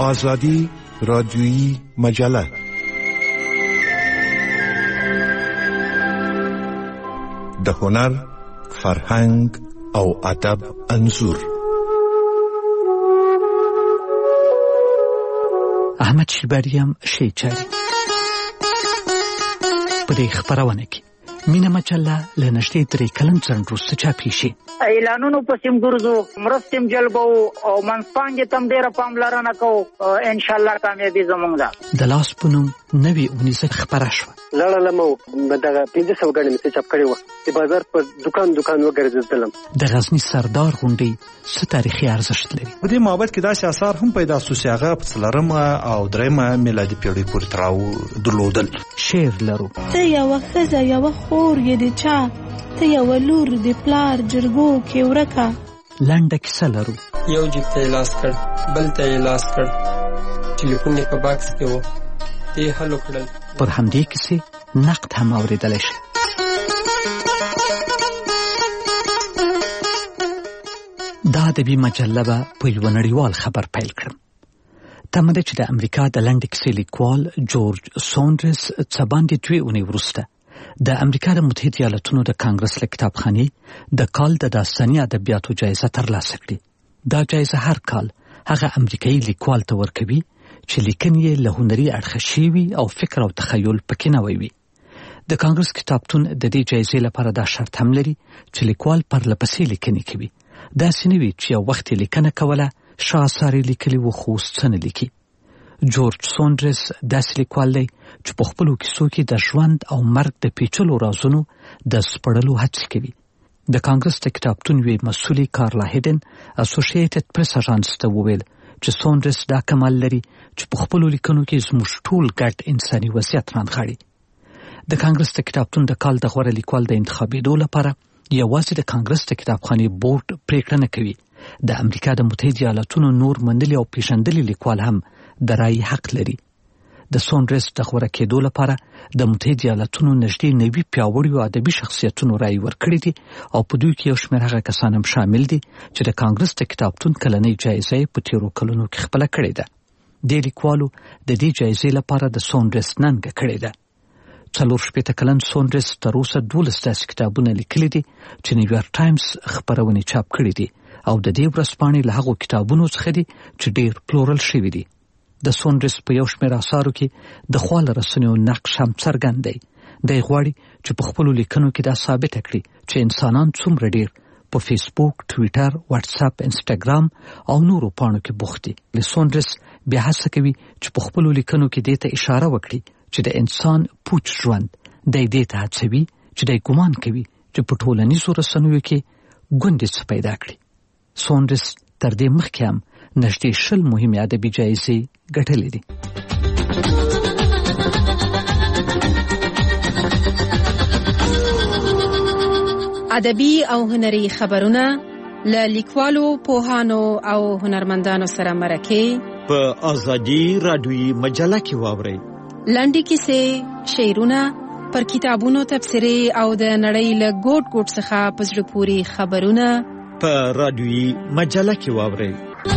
آزادی رادیویی مجله. د هنر، فرهنګ او ادب انځور. احمد شیباریم شیچاری په دې خبرونه کې مینه مجله له نږدې 3 کلن څخه وروسته چاپی شي. اعلانونو پسیم ګرځو، مرستم جلبو او منځپانګې تم ډیره پاملرنه کوو. ان شاء الله کامیابی زموږ ده. د لاس پونم نوې اونیزه خبره شوه. لړلمو دغه 1500 غړي مې چاپ کړی و. د بازار په دکان وګرځېدلم. د غزنی سردار غونډۍ څه تاریخي ارزښت لري؟ په دې معبد کې داسې آثار هم پیدا شو چې هغه په 4مه او 3مه میلادي پیړۍ پورې تړاو درلودل. شعر لرو. ته یو ښځه یو خور یې د چا، ته یو لور د پلار جرګو کې ورکه. لنډه کیسه لرو. یو جیب ته لاس کړ، بل ته لاس کړ، ټلیفون یې په باکس کې و، دې حلو کړل. پر همدې کیسې نقد هم اورېدلی شي. دا ادبي مجله به په یو نړیوال خبر پیل کړم. تمه ده چې د امریکا د لنډې کیسې لیکوال جورج سونډرز څه باندې 2 اونۍ وروسته د امریکا د متحده ایالاتونو د کانګرس له کتابخانې د کال د داستاني ادبیاتو جایزه ترلاسه کړي. دا جایزه هر کال هغه امریکایي لیکوال ته ورکوي چې لیکنې له هنري اړخه شوي او فکر او تخیل پکې نه وي. د کانګرس کتابتون د دې جایزې لپاره دا شرط هم لري چې لیکوال پرلپسې لیکنې کوي. داسې نه وي چې یو وخت لیکنه کوله، ښه اثار لیکلي وو خو اوس څه نه لیکي. جورج سونډرز داسې لیکوال دی چې په خپلو کیسو کې د ژوند او مرګ د پیچلو رازونو د سپړلو هڅې کوي. د کانګرس د کتابتون یوې مسؤلې کارلا هیډن اسوسییټډ پریس اژانس ته وویل چې سونډرز دا کمال لري چې په خپلو لیکنو کې زموږ ټول ګډ انساني وضعیت رانغاړي. د کانګرس د کتابتون د کال د غوره لیکوال د انتخابېدو لپاره یوازې د کانګرس د کتابخانې بورډ پریکړه نه کوي. د امریکا د متحده ایالاتونو نور منلي او پیژندلي لیکوال هم د رایې حق لري. د سونډرز د غوره کېدو لپاره د متحده ایالاتونو نږدې 90 پیاوړیو ادبي شخصیتونو رایې ورکړې دي او په دوی کې یو شمېر هغه کسان هم شامل دي چې د کانګرس د کتابتون کلنۍ جایزه په تیرو کلونو کې خپله کړې ده. دې لیکوالو د دې جایزې لپاره د سونډرز ننګه کړې ده. 40 کلن سونډرز تر اوسه 12 داسې کتابونه لیکلي دي چې نیویارک ټایمز خپرونې چاپ کړي دي او د دې ورځپاڼې له هغو کتابونو څخه دي چې ډېر پلورل شوي دي. د سونډرز په یو شمېر اثارو کې د خواله رسنیو نقش هم څرګند دی. دی غواړي چې په خپلو لیکنو کې دا ثابته کړي چې انسانان څومره ډېر په فیسبوک، ټویټر، واتساپ، انسټاګرام او نورو پاڼو کې بوخت دي. سونډرز بیا هڅه کوي چې په خپلو لیکنو کې دې ته اشاره وکړي چې د انسان پوچ ژوند دی دې ته هڅوي چې دی ګمان کوي چې په ټولنیزو رسنیو کې ګوندې څه پیدا کړي. سونډرز تر دې مخکې هم نږدې 20 مهمې ادبي جایزې ګټلې دي. ادبي او هنري خبرونه له لیکوالو، پوهانو او هنرمندانو سره مرکه په آزادي رادیویي مجله کې واورئ. لنډې کیسې، شعرونه، پر کتابونو تبصرې او د نړۍ له ګوټ ګوټ څخه په زړه پورې خبرونه په رادیویي مجله کې واورئ.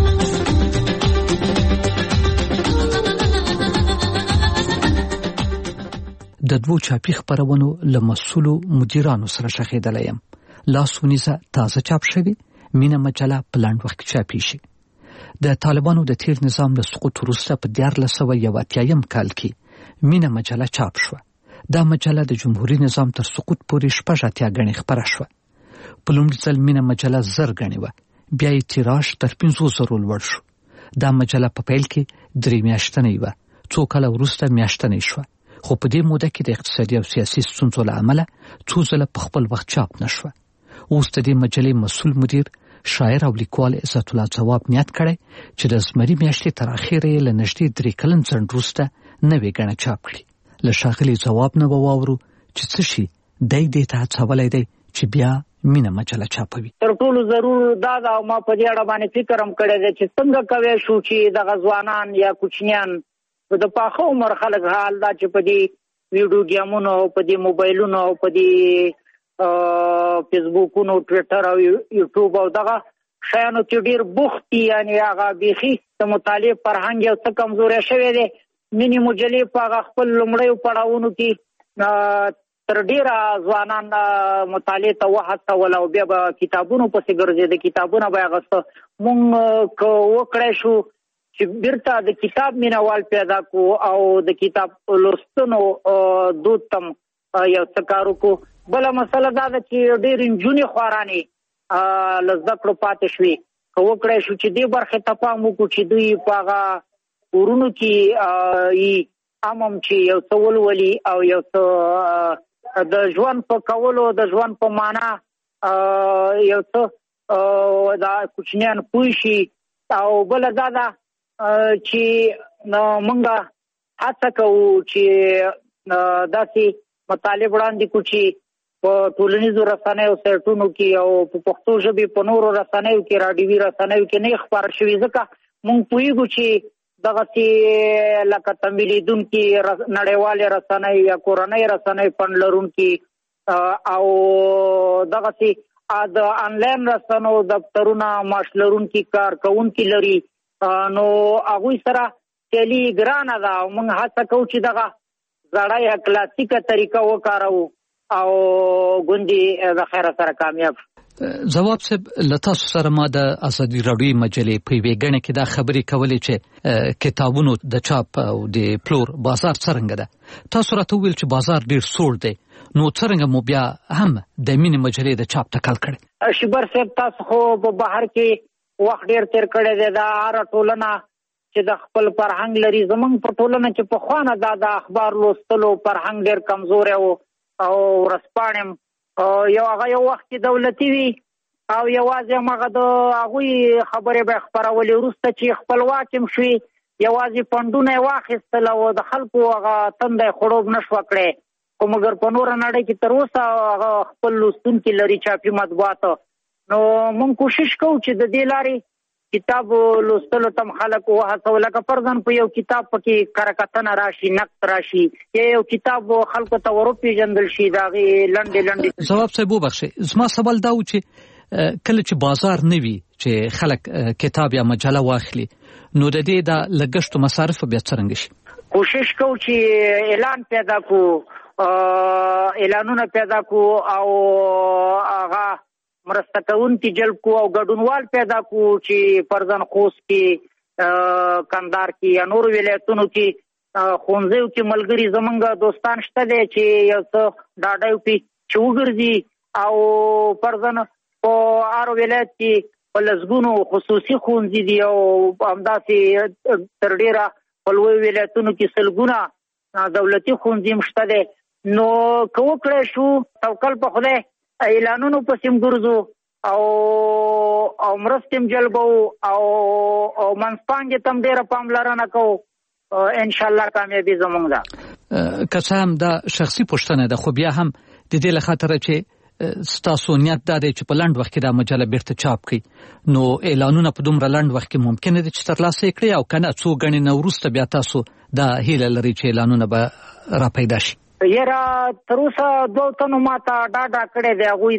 د 2 چاپي خبرونو له مسؤلو مدیرانو سره شخېدلی یم. لاسونیزه تازه چاپ شوي، مینه مجله په لنډ وخت کې چاپی شي. د طالبانو د تیر نظام له سقوط وروسته په 1981 کال کې مینه مجله چاپ شوه. دا مجله د جمهوریت نظام تر سقوط پورې 80 غني خبره شوه. په لومړي ځل مینه مجله 1000 غني و، بیا یې تیراژ تر 500 لوړ شو. دا مجله په پیل کې 3 میاشتنۍ و، څو کاله وروسته میاشتنۍ شوه. خو په دې موده کې د اقتصادي او سیاسي ستونزو له امله څو ځله په خپل وخت چاپ نشوه. اوس د دې مجلې مسؤل مدیر، شاعر او لیکوال عزت الله ځواب نیت کړی چې د زمري میاشتې تر اخره یې له نږدې 3 کلن ځنډ وروسته نوې ګڼه چاپ کړي. له ښاغلي ځواب نه به واورو چې څه شي دی دې ته هڅولی دی چې بیا مینه مجله چاپوي. تر ټولو ضرور دا ده او ما په دې اړه باندې فکر هم کړی دی چې څنګه کوی شو چې دغه ځوانان یا کوچنیان د پاخه عمر خلک حال دا چې په دې ویډیو ګیمونو، په دې موبایلونو، په دې فیسبوکونو، ټویټر او یوټیوب او دغه شیانو کې ډیر بوخت دي، یعنی هغه بیخي د مطالعې فرهنګ یو څه کمزوری شوی دی. مینی مجلې په هغه خپل لومړیو پړاوونو کې تر ډیره ځوانان مطالعې ته وهڅول او بیا به کتابونو پسې ګرځېده، کتابونه به یې اخیسته. مونږ که وکړی شو چې بیرته د کتاب مینوال پیدا کو او د کتاب لوستنو دود تم یو څه کار وکړو. بله مسله دا ده چې ډېرې نجونې خوارانې له زده کړو پاتې شوې. که وکړی شو چې دې برخې ته پام وکړو چې دوی په هغه کورونو کې امم چې یو څه ولولي او یو څه د ژوند په کولو، د ژوند په معنا یو څه دا کوچنیان پوه شي. او بله دا ده چې موږ هڅه کوو چې داسې مطالب وړاندې کړو چې په ټولنیزو رسنیو سایټونو کې او په پښتو ژبې په نورو رسنیو کې، راډیوي رسنیو کې نه خپاره شوي، ځکه موږ پوهېږو چې دغسې لکه تمویل لیدونکي نړیوالې رسنۍ یا کورنۍ رسنۍ فنډ لرونکي او دغسې د آنلاین رسنو دفترونه معاش لرونکي کارکوونکي لري، نو هغوی سره سیالي ګرانه ده. او موږ هڅه کوو چې دغه زړه یا کلاسیکه طریقه وکاروو او ګوندې د خیره سره کامیاب. ځواب صاحب، له تاسو سره ما د ازادي راډیوي مجلې په یوې ګڼې کې دا خبرې کولې چې کتابونو د چاپ او د پلور بازار څرنګه ده. تاسو راته وویل چې بازار ډېر سوړ دی، نو څرنګه مو بیا هم د مینې مجلې د چاپ ټکل کړی؟ شبر صاحب، تاسو خو په بهر کې وخت ډېر تېر کړی دی. دا هره ټولنه چې د خپل فرهنګ لري، زموږ په ټولنه کې پخوانه دا د اخبار لوستلو فرهنګ ډېر کمزوری و او ورځپاڼې یو هغه یو وخت کې دولتي وي او یوازې همغه د هغوی خبرې به خپرولې. وروسته چې خپلواک هم شوي، یوازې فنډونه یې واخیستل او د خلکو هغه تنده یې خړوب نه شوه کړی. خو مګر په نوره نړۍ کې تر اوسه هغه خپل لوستونکي لري، چاپي مطبوعات. نو موږ کوشش کوو چې د دې لارې کتاب لوستلو تم خلک وهڅوو. لکه فرضاً په یو کتاب پکې کره راشي، نقد راشي، یا یو کتاب خلکو ته وروپېژندل شي، د هغې لنډې ځواب صاحب وبخښئ، زما سوال دا و چې کله چې بازار نه وي چې خلک کتاب یا مجله واخلي، نو د دې د لګښتو مصارف بیا څرنګه شي؟ کوشش کوو چې اعلان پیدا کړو، اعلانونه پیدا کړو او هغه مرسته کوونکي جلب کو او ګډونوال پیدا کو چې فرضاً خوست کې، کندهار کې یا نورو ولایتونو کې ښوونځیو کې ملګري زمونږ دوستان شته دی چې یو څه ډاډه وکړي چې وګرځي. او فرضاً په هر ولایت کې په لسګونو خصوصي ښوونځي دي او همداسې تر ډېره په لویو ولایتونو کې سلګونه دولتي ښوونځي هم شته دی. نو که وکړی شو توکل په خدای، اعلانونو پسې هم ګرځو او مرستې هم جلبو او منځپانګې ته هم ډېره پاملرنه کوو، انشاءالله کامیابي زموږ ده. که څه هم دا شخصي پوښتنه ده، خو بیا هم د دې له خاطره چې ستاسو نیت دا دی چې په لنډ وخت کې دا مجله بیرته چاپ کړي، نو اعلانونه په دومره لنډ وخت کې ممکنه ده چې ترلاسه یې کړئ، او که نه څو ګڼې نه وروسته بیا تاسو دا هیله لرئ چې اعلانونه به را پیدا شي؟ یاره تر اوسه 2 تنو ما ته ډاډه کړی دی، هغوی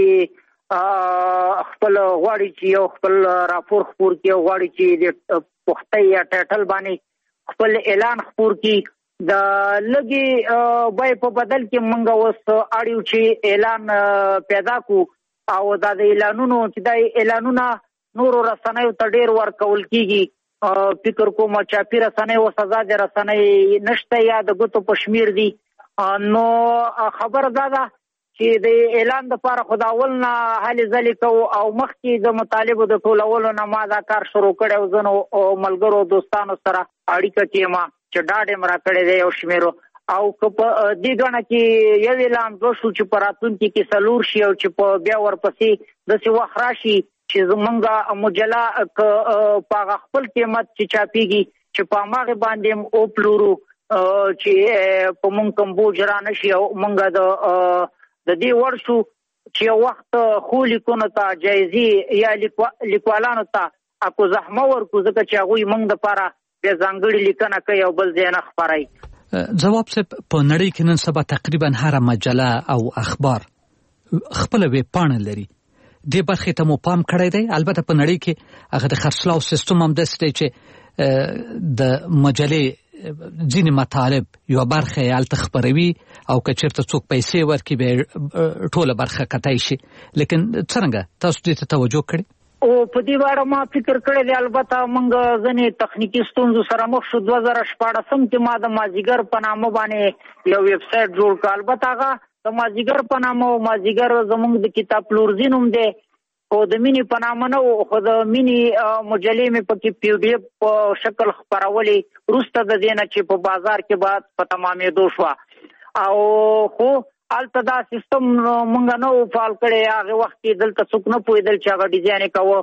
داسې خپل غواړي چې یو خپل راپور خپور کړي، غواړي چې د پښتۍ یا ټایټل باندې خپل اعلان خپور کړي. د لږې بیې په بدل کې موږ اوس اړیو چې اعلان پیدا کړو او دا د اعلانونو چې دا اعلانونه نورو رسنیو ته ډېر ورکول کېږي. فکر کوم چاپي رسنۍ اوس ازادې رسنۍ نشته یا د ګوتو په شمېر دي. نو خبر دا ده چې د اعلان دپاره خو د اول نه هلې ځلې کوو او مخکې د مطالبو د ټولولو نه ما دا کار شروع کړی او ځینو ملګرو دوستانو سره اړیکه کې یم چې ډاډ یې مې راکړی دی یو شمېرو. او که په دې ګڼه کې یو اعلان دوه شو چې په راتلونکي کې څلور شي او چې په بیا ورپسې داسې وخت راشي چې زمونږ مجله په هغه خپل قیمت چې چاپېږي چې په هماغې باندې هم وپلورو چې په مونږ کوم بوج را نه شي او مونږ د دې وړ شو چې یو وخت خو لیکونو ته جایزې یا لیکوالانو ته اکو زحمه ورکو، ځکه چې هغوی مونږ دپاره بیا ځانګړې لیکنه کوي او بل ځای نه خپروي. ځواب صاحب، په نړۍ کې نن سبا تقریبا هره مجله او اخبار خپله ویب پاڼه لري. دې برخې ته مو پام کړی دی. البته په نړۍ کې هغه د خرڅلاو سیستم هم داسې دی چې د مجلې ځینې مطالب یو برخه یې هلته خپروي او که چېرته څوک پیسې ورکړي بیا ټوله برخه کتای شي. لیکن څرنګه تاسو دې ته توجه کړې؟ او په دې اړه ما فکر کړی دی. البته موږ ځینې تخنیکي ستونزو سره مخ شو. 2014 کې ما د مازیګر په نامه باندې یو ویب سایټ جوړ کړ. البته هغه د مازیګر په نامه او مازیګر زموږ د کتاب پلورځي نوم دی او د مینې په نامه نه و، خو د مینې مجلې مې پکې PDF په شکل خپرولې وروسته د دې نه چې په بازار کې بعد په تمامېدو شوه. او خو هلته دا سیستم مونږ نه و فعال کړی. هغه وخت کې دلته څوک نه پوهېدل چې هغه ډیزاین یې کوه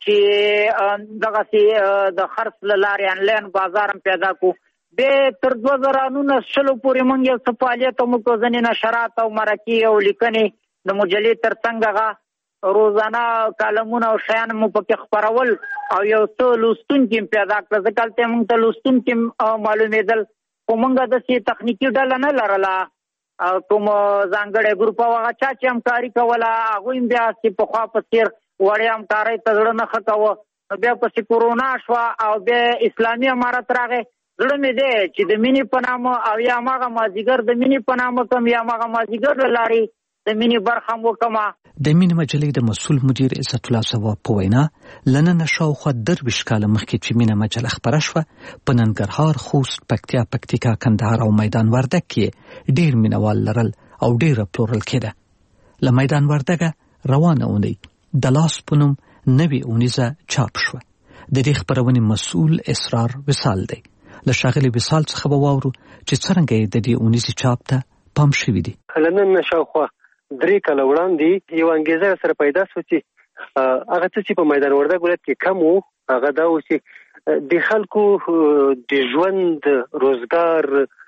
چې دغسې د خرڅ له لارې انلاین بازار هم پیدا کړو. بیا تر 2019 پورې مونږ یو څه فعالیت هم وکړو. ځینې نشرات او مرکې او لیکنې د مجلې تر څنګ هغه روزانه کالمونه او شیان مو پکې خپرول او یو څه لوستونکي هم پیدا کړل. ځکه هلته مونږ ته لوستونکي معلومېدل، خو مونږ داسې تخنیکي ډله نه لرله کوم ځانګړی ګروپ او هغه چا چې همکاري کوله هغوی هم بیا چې پخوا په څېر وړې همکارۍ ته زړه نه ښه کوه. بیا پسې کورونا شوه او بیا اسلامي امارت راغی. زړه مې دی چې د مینې په نامه او یا هماغه مازدیګر د مینې په نامه کم یا هماغه مازدیګر له لارې د مینې برخه هم وکړمه. د مینې مجلې د مسؤل مدیر عزت الله ثواب په وینا له ننه شاوخوا 23 کاله مخکې چې مینه مجله خپره شوه، په ننګرهار، خوست، پکتیا، پکتیکا، کندهار او میدان وردګ کې ډېر مینوال لرل او ډېره پلورل کېده. له میدان وردګه روانه اونۍ د لاس په نوم نوې اونیزه چاپ شوه. د دې خپرونې مسؤل اسرار وصال دی. له ښاغلي وصال څخه به واورو چې څرنګه یې د دې اونیزې چاپ ته پام شوي دي. له نن شاوخوا 3 کاله وړاندې یو انګېزه سره پیدا شوه چې هغه څه چې په میدان وردګ ولایت کې کم وو هغه دا و چې د خلکو د ژوند، روزګار،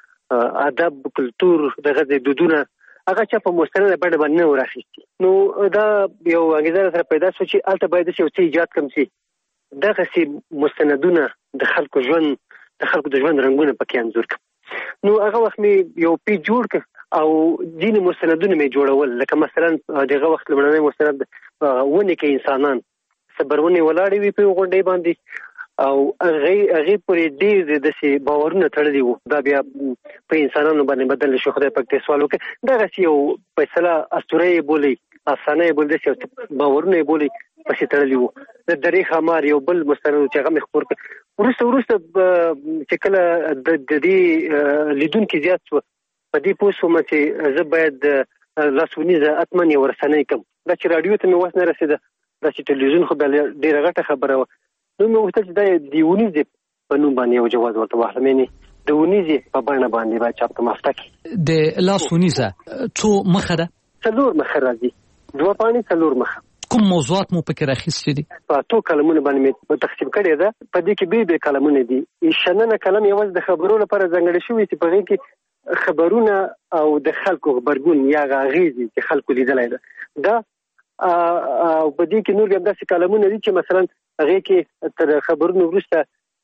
ادب، کلتور، دغه دودونه هغه چا په مستنده بڼه باندې نه راخیستي. نو دا یو انګېزه سره پیدا شوه چې هلته باید یو څه ایجاد کړم چې دغسې مستندونه د خلکو ژوند، د خلکو د ژوند رنګونه پکې انځور کړم. نو هغه وخت مې یو پیج جوړ کړ او ځینې مستندونه مې جوړول. لکه مثلا دغه وخت لومړنی مستند ونې کې انسانان صبرونې ولاړې وي په غونډۍ باندې او هغې پورې ډېر داسې باورونه تړلي وو. دا بیا په انسانانو باندې بدل شو. خدای پاک دې سوال وکړي. دغسې یو فیصله اسطوره یې بولئ، افسانه یې بولئ، داسې باورونه یې بولئ پسې تړلي وو. د درې خمار یو بل مستند چې هغه مې خپور کړ. وروسته چې کله د دې لیدونکي زیات شوه په دې پوه شوم چې زه باید لاسونیزه حتما یو رسنۍ کړم. دا چې راډیو ته مې وس نه رسېده، دا چې ټلویزیون خو ډېره غټه خبره وه. نو مې غوښتل چې دا د ونیزې په نوم باندې یو جواز ورته واخلم، یعنې د ونیزې په بڼه باندې باید چاپ کړم. هفته کې د لاس ونیزه څو مخه ده؟ 4 مخه راځي، 2 پاڼې 4 مخه. کوم موضوعات مو پکې راخیستي دي؟ په 2 کلمونه باندې مې تقسیم کړی ده. په دې کې به کلمونه دي. شننه کلم یوازې د خبرو لپاره ځانګړی شوی چې په هغې کې خبرونه او د خلکو غبرګون یا اغېزې چې خلکو لیدلی ده. دا او په دې کې نور هم داسې کلمونه دي چې مثلا هغې کې تر خبرونو وروسته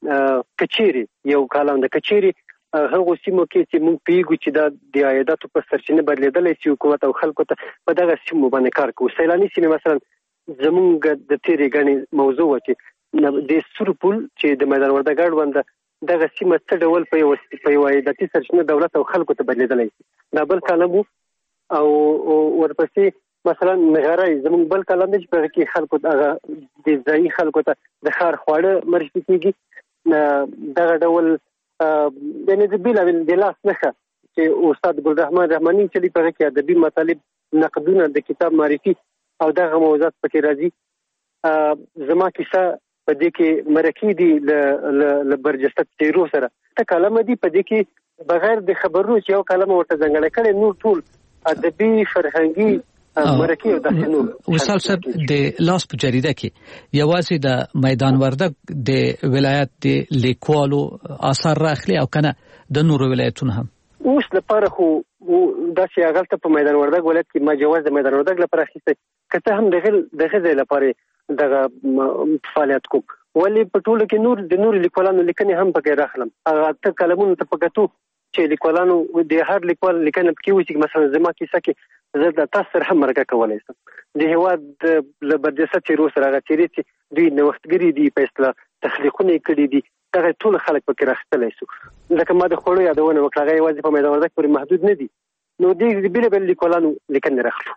کچېرې یو کلم د کچېرې هغو سیمو کې چې موږ پوهېږو چې دا د عایداتو په سرچینه بدلېدلی سي حکومت او خلکو ته په دغه سیمو باندې کار کوو. سیلاني سیمې مثلا زمونږ د تېرې ګڼې موضوع وه چې د سور پل چې د میدان وردګ اړوند دغه سیمه څه ډول په یو عایداتي سرچینه دولت او خلکو ته بدلېدلی سي. دا بل کلم و. او ورپسې مثلا نغری زمونږ بل کلم دی چې په هغه کې خلکو هغه د ځایي خلکو ته د ښار خواړه معرفي کېږي. دغه ډول یعنې د بېلابېل د لاس نښه چې استاد ګلرحمان رحماني چلي په هغه کې ادبي مطالب، نقدونه، د کتاب معرفي او دغه موضوعات پکې راځي. زما کیسه په دې کې مرکې دي له برجسته څېرو سره. ته کلمه دي په دې کې بغیر د خبرونو چې یو کلمه ورته ځانګړې کړې، نور ټول ادبي، فرهنګي مرکې او داسې نور. وصال صاحب د لاس په جریده کې یوازې د میدان وردګ د ولایت د لیکوالو آثار راخلي او کنه د نورو ولایتونو هم؟ اوس لپاره خو داسې هغلته په میدان وردګ ولایت کې ما جواز د میدان وردګ لپاره اخیستی، که څه هم دغه ځای لپاره دغه فعالیت کوم. ولې په ټولو کې د نورو لیکوالانو لیکنې هم پکې راخلم. هغه 8 کلمونو ته په کتو چې لیکوالانو د هر لیکوال لیکنه پکې و چې مثلا زما کیسه کې زه د تاسو سره هم مرګه کولای شم. د هیواد له بدیسه تیرو سره هغه تیرې چې دوی نوښتګري دي په اصطلاح تخلیقونه کړي دي هغه ټول خلک پکې راخستلی شو. لکه ما د خوړو یادونه وکړه هغه یوازې په میدان وردګ پورې محدود نه دي. نو دې بېلابېل لیکوالانو لیکنې راخلو.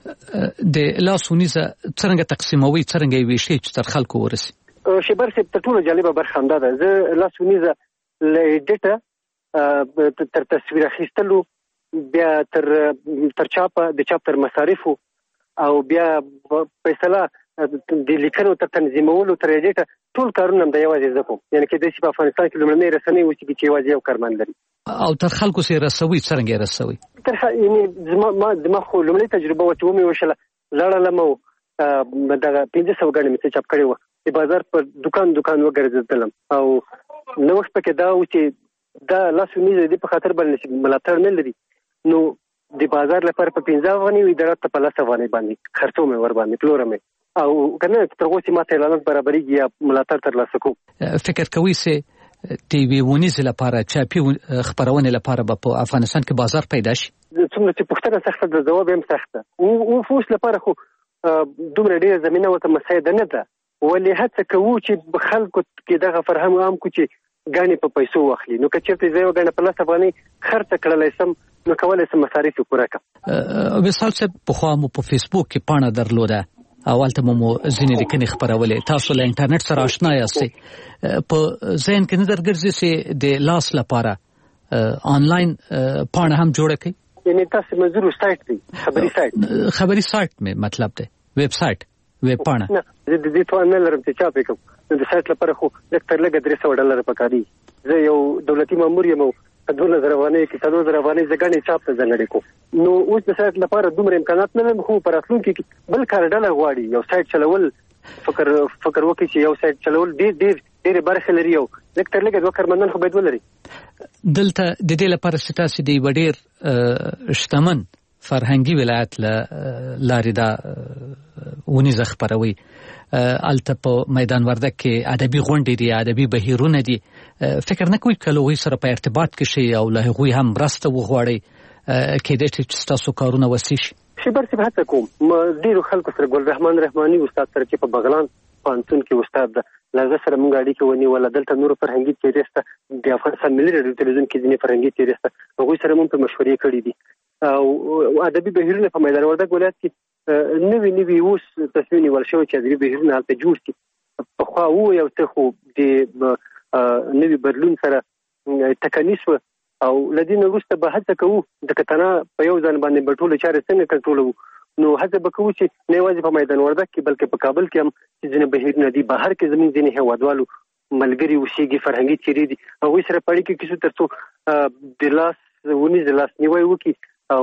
د لاسونیزه څرنګه تقسیموي څرنګه یې ویشي چې تر خلکو ورسي؟ شیبر صاحب تر ټولو جالبه برخه همدا ده. زه لاسونیزه له ایډیټه تر تصویر اخیستلو بیا تر چاپه د چاپ تر مصارفو او بیا فیصله د لیکنو تر تنظیمولو تر ایډیټه ټول کارونه هم د یوازې زه کوم. یعنې کېدای شي په افغانستان کې لومړنۍ رسنۍ اوسېږي چې یوازې یو کارمند لري. او تر خلکو سره رسوي څرنګه یې رسوي؟ یعنې زما خو لومړۍ تجربه وه چې ومې وشله لاړلم او دغه 500 ګڼې مې څه چاپ کړې وه. د بازار پر دکان وګرځېدلم او نوښت پکې دا و چې دا لاسونیزه دې په خاطر باندې ملاتړ نه لري نو د بازار لپاره په 15 افغانۍ وي د راته په 10 افغانۍ باندې خرڅوم ور باندې پلورم او کنه تر اوسه ماته اعلانات برابرېږي یا ملاتړ ترلاسه کوم. فکر کوي چې ټي وي ونیز لپاره چاپی خبرونه لپاره په افغانستان کې بازار پیدا شي؟ څومره چې پوښتنه سخته ده جواب هم سخته. او فوس لپاره خو دومره ډېره زمينه ورته مساعده نه ده. ولې هڅه کوو چې خلکو کې دغه فرهنګ عام کو چې غاڼې په پیسو واخلي. نو که چېرته زه یو غاڼه په 10 افغانۍ خرڅ کړلی سم نو کولی سم مصارف یې پوره کړم. وصال صاحب پخوا مو په فیسبوک کې پاڼه درلوده او هلته مو ځینې لیکنې خپرولې. تاسو له انټرنیټ سره آشنا یاستئ. په ذهن کې نه درګرځي چې د لاس لپاره آنلاین پاڼه هم جوړه کړئ؟ یعنې تاسو منظور سایټ دی خبري سایټ؟ خبري سایټ مې مطلب دی ویب سایټ ویب پاڼه. نه زه د دې توان نه لرم چې چاپ وکړم. نو د سایټ لپاره خو لږ تر لږه $300 پکاري. زه یو دولتي مامور یم او 2000 افغانۍ کې 3000 افغانۍ زه ګڼې چاپ ته ځانګړې کوم. نو اوس د سایټ لپاره دومره امکانات نه لرم خو په راتلونکي کې بل کار ډله غواړي یو سایټ چلول. فکر وکړي چې یو سایټ چلول ډېرې برخې لري او لږ تر لږه 2 کارمندان خو باید ولري. دلته د دې لپاره چې تاسو د یو ډېر شتمن فرهنګي ولایت لارې دا ونیزه خپروي. الته په میدان وردګ کې ادبي غونډې دي ادبي بهیرونه دي. فکر نه کوئ که له هغوی سره په ارتباط کې شئ او له هغوی هم مرسته وغواړئ کېدای شي چې ستاسو کارونه وسي شي؟ شیبر صاحب هڅه کوم. ډېرو خلکو سره ګل رحمان رحماني استاد سره چې په بغلان پوهنتون کې استاد ده له هغه سره موږ اړیکې ونیوله. دلته نورو فرهنګي تیورۍ شته د افغانستان ملي راډیو تلویزیون کې ځینې فرهنګي تیورۍ شته هغوی سره موږ په مشورې کړي دي او ادبي بهیرونه په میدان وردګ ولایت کې نوي اوس تصمیم نیول شوی چې ادبي بهیرونه هلته جوړ کړي. پخوا یو څه خو د نوي بدلون سره ټکني شوه او له دې نه وروسته به هڅه کوو د کتنه په یو ځان باندې به ټولې چارې څنګه کنټرولوو. نو هڅه به کوو چې نه یوازې په میدان وردګ کې بلکې په کابل کې هم چې ځینې بهیرونه دي بهر کې زموږ ځینې هېوادوالو ملګري اوسېږي فرهنګي تیورۍ دي هغوی سره په اړیکه کې شو تر څو د لاس ونیز لاسنیوی وکړي او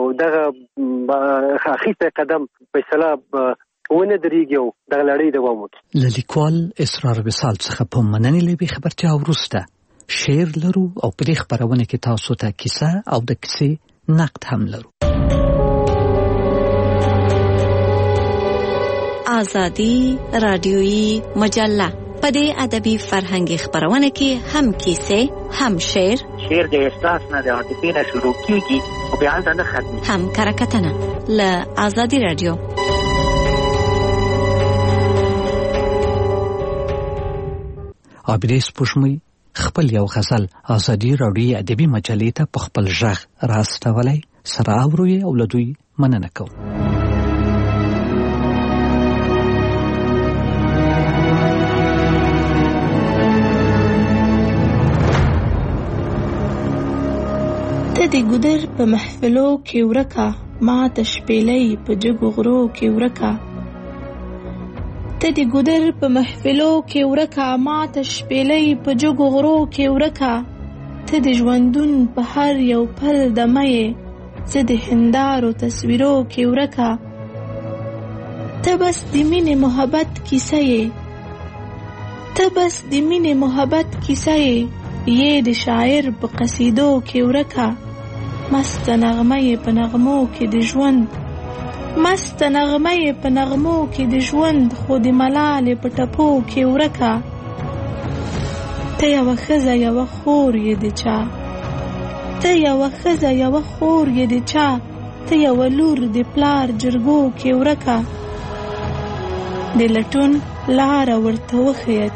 دغه اخیسته قدم فیصله ونه درېږي او دغه لړۍ دوام وکړي. له لیکوال اسرار وصال څخه په مننې لوي خبرتیا وروسته شعر لرو او په دې خبرونه کې تاسو ته کیسه او د کیسې نقد هم لرو. آزادی رادیویی مجله په دې ادبي فرهنګي خبرونه کې هم کیسه هم شعر د احساس نه د عاطفې نه شروع کیږي او بیا نه ختمي هم کرکټنه له آزادی رادیو. عابدې سپوږمۍ خپل یو غزل آزادی رادیویی ادبي مجلې ته په خپل غږ راستولی سره اورو او له دوی مننه کوو. ته د ګودر په محفلو کې ورکا ما ته شپېلۍ په جګو غرو کې ورکا. ته د ګودر په محفلو کې ورکا ما ته شپېلۍ په جګو غرو کې ورکا. ته د ژوندون په هر یو پل دمه یې زه د هندارو تصویرو کې ورکا. ته بس د مینې محبت کیسه یې ته بس د مینې محبت کیسه یې د شاعر په قصیدو کې ورکا. مست نغمه په نغمو کې د ژوند مست نغمه په نغمو کې د ژوند خو د ملال په ټپو کې ورکا. ته یو ښځه یو خور یې د چا ته یو ښځه یو خور یې د چا ته یوه لور د پلار جرګو کې ورکه د لټون لاره ورته وښیه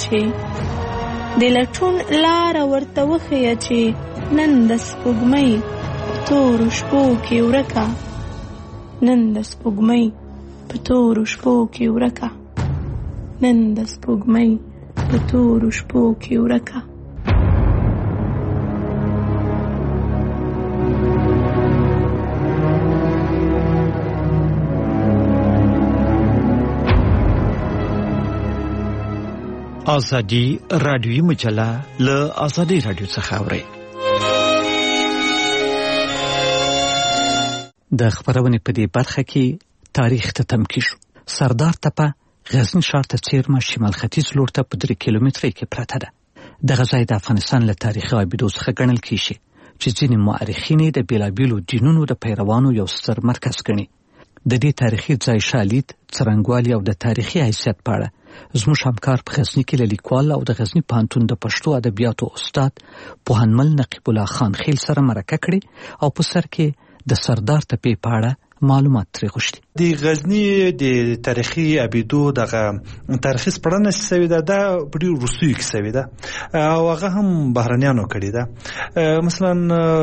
چې نن د سپوږمۍ په تورو شپو کې ورکه ازادي رادیوي مجله له ازادي رادیو څخه اوري. د خبرونې په دې برخه کې تاریخ ته تم کیږو. سردار تپه غزنی ښار ته څیرمه شمال ختیځ لور ته په 3 کیلومتره کې پرته ده. دغه ځای د افغانستان له تاریخي ابیدو څخه ګڼل کیږي چې ځینې مورخین د بیلابیلو دینونو د پیروانو یو ستر مرکز ګڼي. د دې تاریخي ځای شالید، څرنګوالي او د تاریخي حیثیت په اړه زموږ همکار په غزنی کې لیکوال او د غزنی پوهنتون د پښتو ادبیاتو استاد پوهنمل نقیب الله خان خیل سره مرکه کړې او په سر کې د سردار تپې په اړه معلومات ترې غوښتي. د غزنی د تاریخي ابیدو دغه تاریخي سپړنه شوې ده د ډېر وروستیو کې شوې ده او هغه هم بهرنیانو کړې ده. مثلا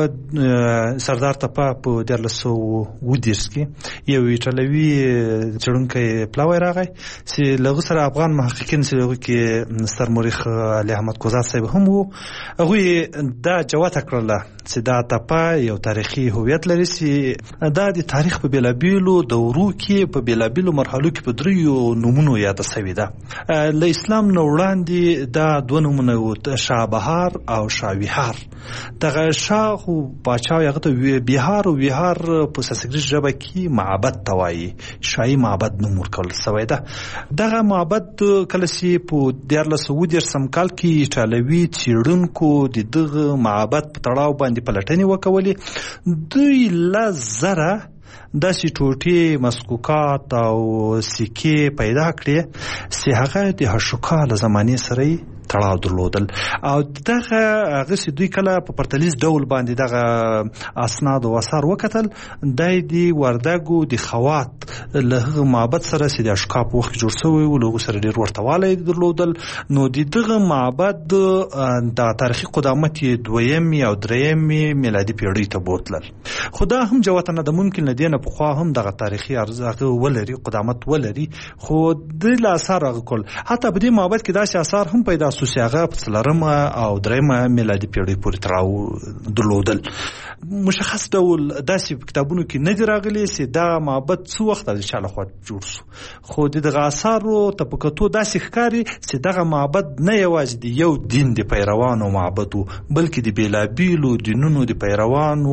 سردار تپه په 1920 کې یو ایټالوي څېړونکی پلاوی راغی چې له هغه سره افغان محققین چې هغه کې ستر مورخ علي احمد کوزات صاحب هم وو. هغوی دا جوته کړله چې دا تپه یو تاریخي هویت لري چې دا د تاریخ په بیلابیلو دورو کې په بیلابیلو مرحلو کې په 3 نومونو یاد شوی ده. له اسلام نه وړاندې دا 2 نومونه وو، شاه بهار او شاه ویهار. دغه شاه خو باچا هغه ته بهار او ویهار په سنسکریت ژبه کې معبد ته وایي، شاهي معبد نوم ورکول شوی ده. دغه معبد کله چې په 1919 کال کې ایټالوي څېړونکو د دغه معبد په تړاو باندې پلټنې وکولې، دوی له زره داسې ټوټې مسکوکات او سکې پیدا کړې چې هغه د هشوکا له زمانې سره تړاو درلودل او دغه هغه دوی کله په پرتلیز ډول باندې دغه اسناد او آثار وکتل، دای دی وردګو د خوات له معبد سره چې د هشوکا په وخت جوړ شوی و له سره ډیر ورته والی درلودل. نو دغه معبد د تاریخي قدامت 2 او 3 میلادي پیړۍ ته بوتلل. خدا هم جوته نه د ممکن لدینه په خوا هم دغه تاریخي ارزښت ولري، قدامت ولري، خو د آثار غکول حتی په دې معبد کې داسې آثار هم پیدا چې هغه په 4 او 3 میلادي پیړۍ پورې تړاو درلودل. مشخص ډول داسې کتابونو کې نه دی راغلی چې دا معبد څو وخت د چا لخوا جوړ شو، خو دغه آثارو ته په کتو داسې ښکاري چې دغه معبد نه یوازې د یو دین د پیروانو معبد و، بلکې د بیلابیلو دینونو د پیروانو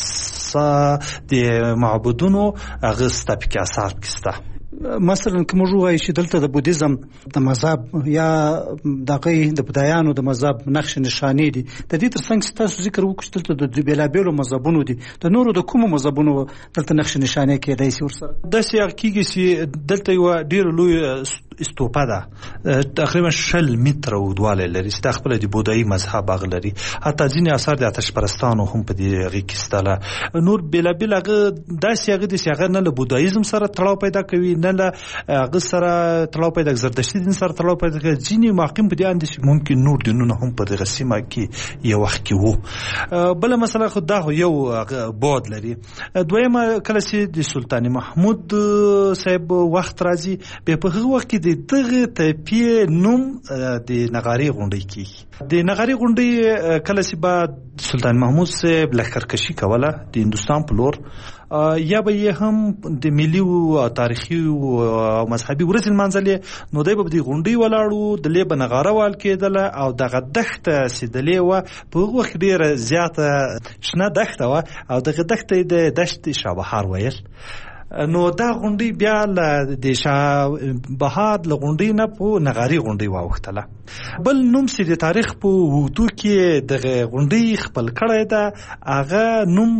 د معبدونو هغه ستا پکې آثار پکې سته. مثلا که موږ وایو چې دلته د بودیزم د مذهب یا دغه د بودایانو د مذهب نقش نشانې دي، د دې ترڅنګ تاسو ذکر وکړئ دلته د بیلابیلو مذهبونو دي، د نورو د کومو مذهبونو دلته نقش نشانې کېدای شي ورسره؟ داسې کېږي چې دلته یو ډېر لوی استوپه ده تقریبا 60 متره اوږدوالی لري چې دا خپله د بودایي مذهب هغه لري. حتی ځینې آثار د آتش پرستانو هم په دې هغې کې شته. نور بېلابېل هغه داسې هغه دي چې هغه نه له بودایزم سره تړاو پیدا کوي، نه له هغه سره تړاو پیدا کوي، زردشتي دین سره تړاو پیدا کوي. ځینې محققین په دې اند چې ممکن نور دینونه هم په دغه سیمه کې یو وخت کې وو. بله مسله خو دا یو بعد لري. دویمه کله چې د سلطان محمود صاحب وخت راځي، بیا په هغه وخت کې د دغه تپې نوم د نغاري غونډۍ کېږي. د نغاري غونډۍ کله چې بعد سلطان محمود صاحب لښکرکشي کوله د هندوستان په لور، یا به یې هم د ملي او تاریخي او مذهبي ورځې لمانځلې، نو دی به د غونډۍ ولاړو، دلې به نغاره وال کېدله او دغه دښته چې دلې وه په هغه وخت ډېره زیاته شنه دښته وه او دغه دښته یې د دشت شاه بهار ویل. نو دا غونډي بیا د شاه بهاد له غونډي نه په نغاري غونډي واوختله. بل نوم چې د تاریخ په وګړو کې د غونډي خپل کړی دا هغه نوم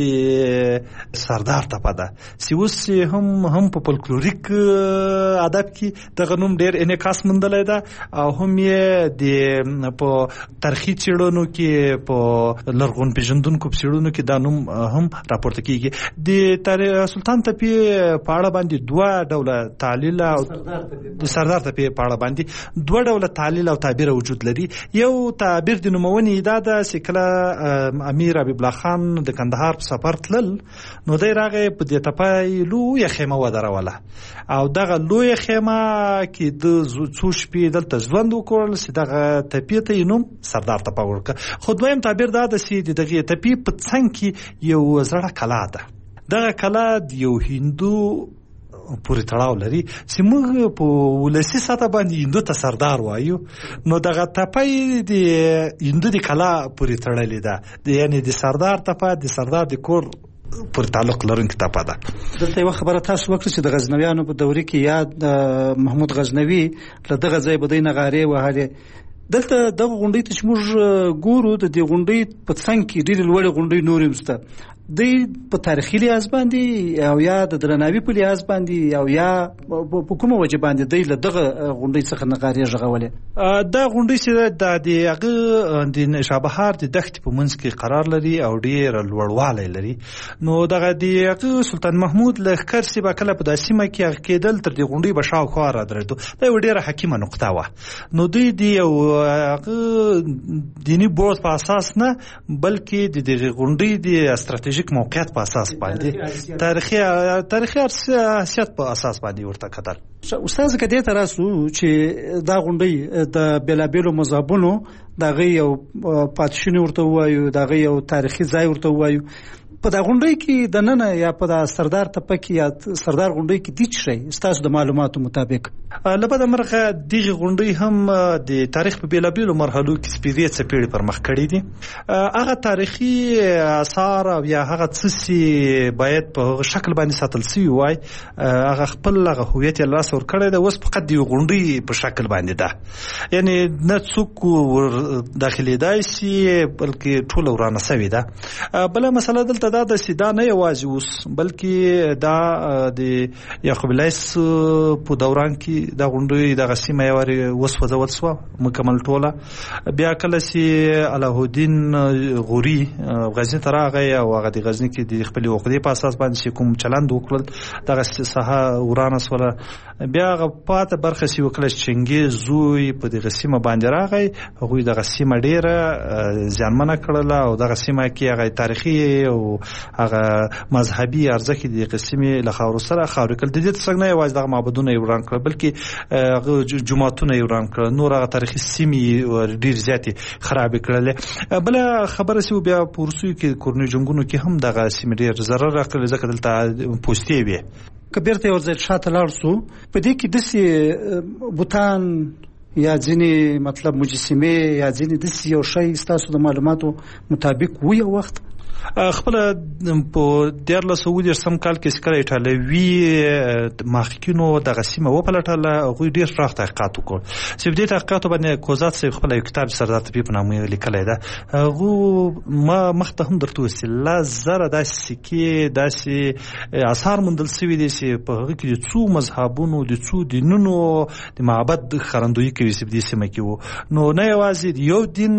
د سردار ټپه ده چې اوس هم په فولکلوریک ادب کې دغه نوم ډېر انعکاس موندلی ده او هم یې د په تاریخي څېړنو کې په لرغون پېژندونکو په څېړنو کې دا نوم هم راپورته کېږي. د سلطان ټپې په اړه باندې دوه ډوله تعلیل او د سردار ټپې په اړه باندې دوه ډوله تعلیل او تعبیر وجود لري. یو تعبیر د نومونې دا ده چې کله امیر حبیب الله خان د کندهار په سفر تلل نو دی راغی په دې ټپه لویه خیمه ودروله او دغه لویه خیمه کې د څو شپې دلته ژوند وکړل چې دغه ټپې ته یې نوم سردار ټپه ورکړه. خو دویم تعبیر دا ده چې د دغې ټپې په څنګ کې یو زړه کلا ده. دغه کلا د یو هندو پورې تړاو لري چې موږ په ولسي سطح باندې هندو ته سردار وایو نو دغه ټپه د هندو د کلا پورې تړلې ده یعنی د سردار ټپه د سردار د کور پورې تعلق لرونکې ټپه ده. دلته یوه خبره تاسو وکړه چې د غزنویانو په دورې کې یاد محمود غزنوي له دغه ځای به دوی نغارې وهلې. دلته دغه غونډۍ ته چې موږ ګورو د دې غونډۍ په څنګ کې ډېرې لوړې غونډۍ نورې هم شته. دوی په تاریخي لحاظ باندې او یا د درناوي په لحاظ باندې او یا په کومه وجه باندې دوی له دغه غونډۍ څخه نغارې ژغولې؟ دا غونډۍ چې د هغه د شابهار د دښتې په منځ کې قرار لري او ډېر لوړوالی لري نو دغه د هغه سلطان محمود لښکر چې به کله په دا سیمه کې هغه کېدل تر دې غونډۍ به شاوخوا رادرېدو. دا یوه ډېره حکیمه نقطه وه نو دوی د یو هغه دیني بورډ په اساس نه بلکې د دغې غونډۍ د استراتیژیک موقعیت په اساس باندې تاریخي حیثیت په اساس باندې ورته کتل. استاد که دې ته راسو چې دا غونډۍ د بېلابېلو مذهبونو د هغې یو پاتې ورته ووایو د هغې یو تاریخي ځای ورته ووایو په دا غونډۍ کې د ننه یا په دا سردار ټپه کې یا سردار غونډۍ کې دي څه شی ستاسو د معلوماتو مطابق؟ له بده مرغه دغې غونډۍ هم د تاریخ په بېلابېلو مرحلو کې سپېرې څپېړې پرمخ کړي دي. هغه تاریخي آثار او یا هغه څه چې باید په هغه شکل باندې ساتل سوي وای هغه خپل هغه هویت یې له لاسه ورکړی دی اوس فقط د یوې غونډۍ په شکل باندې ده یعنی نه څوک ور داخلېدای شي بلکې ټوله ورانه سوې ده. بله مسله دلته دا ده چې دا نه یوازې اوس بلکې دا د یعقوب لیث په دوران کې دا غونډۍ دغه سیمه یې وارې وسوځول سوه مکمل ټوله. بیا کله چې علاء الدین غوري غزني ته راغی او هغه د غزني کې د خپلې عقدې په اساس باندې چې کوم چلند وکړل دغه ساحه ورانه سوله. بیا هغه پاته برخه چې وکړه چې چنګیز زوی په دغه سیمه باندې راغی هغوی دغه سیمه ډېره زیانمنه کړله او دغه سیمه کې هغه تاریخي او هغه مذهبي ارزښت د قسمې له خاورو سره خاورې کړل. د دې څنګه نه یوازې دغه معبدونه یې وران کړل بلکې هغه جوماتونه یې وران کړل نور هغه تاریخي سیمې ډېر زیاتې خرابې کړلې. بله خبره چې بیا په وروستیو کې کورنیو جنګونو کې هم دغه سیمې ډېر ضرر راکړل ځکه دلته پوستې وې. که بیرته یو ځای شاته لاړ سو په دې کې داسې بوتان یا ځینې مطلب مجسمې یا ځینې داسې یو شی ستاسو د معلوماتو مطابق و یو وخت خپله په 1919 کال کې چې کله ایټالوي محققینو دغه سیمه وپلټله هغوی ډېر پراخ تحقیقات وکړل چې په دې تحقیقاتو باندې کوزات صاحب خپله یو کتاب سردار ټپې په نامه لیکلی ده. هغو ما مخته هم درته وویل 10,000 داسې سکې داسې اثار موندل سوي دي چې په هغه کې د څو مذهبونو د څو دینونو د معبد ښکارندویي کوي چې په دې سیمه کې وو نو نه یوازې د یو دین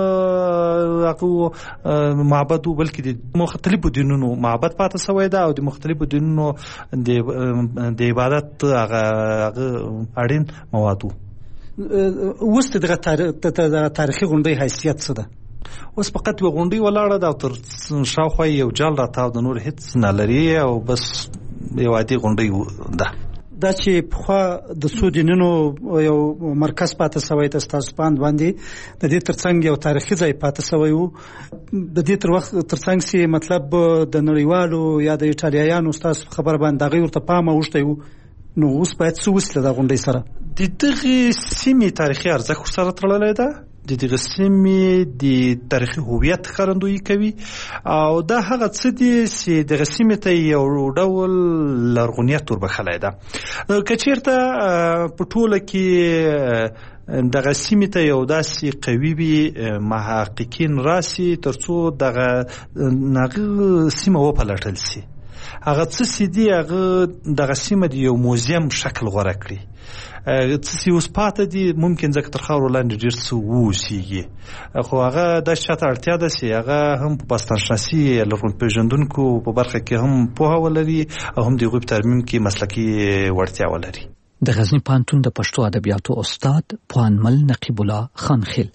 هغه معبد بلکې د مختلفو دینونو معبد پاتې شوی ده او د مختلفو دینونو د عبادت هغه اړین مواد وو. اوس دغه تاریخي غونډۍ حیثیت څه ده؟ اوس فقط یوه غونډۍ ولاړه ده او تر شاوخوا یو جال راتاو د نور هېڅ نه لري او بس یو عادي غونډۍ ده. دا چې پخوا د څو دینونو یو مرکز پاتې شوی ته ستاسو پاند باندې د دې ترڅنګ یو تاریخي ځای پاتې شوی و د دې تر وخت ترڅنګ چې مطلب د نړیوالو یا د ایټالیایانو ستاسو خبر باندې هغوی ورته پام اوښتی و نو اوس باید څه وسله د غونډۍ سره د دغې سیمې تاریخي ارزښت ورسره تړلی ده د دغه سیمې د تاریخي هویت ښکارندویي کوي او دا هغه څه دي چې دغه سیمې ته یو ډول لرغونیت وربخلی ده. که چېرته په ټوله کې دغه سیمې ته یو داسې قوي وي محققین راسي تر څو دغه سیمه وپلټل سي، هغه څه چې دي هغه دغه سیمه د یو موزیم شکل غوره کړي. څه چې اوس پاته دي ممکن ځکه تر خاورو لاندې ډېر څه واوسیږي، خو هغه داسې چاته اړتیا ده چې هغه هم په باستانشناسي لرغونپېژندونکو په برخه کې هم پوهه ولري او هم د هغوی په ترمیم کې مسلکي وړتیا ولري. د غزنی پوهنتون د پښتو ادبیاتو استاد پوهنمل نقیب الله خانخیل.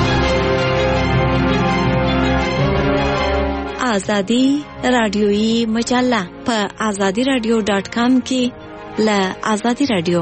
آزادی رادیویی مجله په azadiradio.com کې له آزادی رادیو.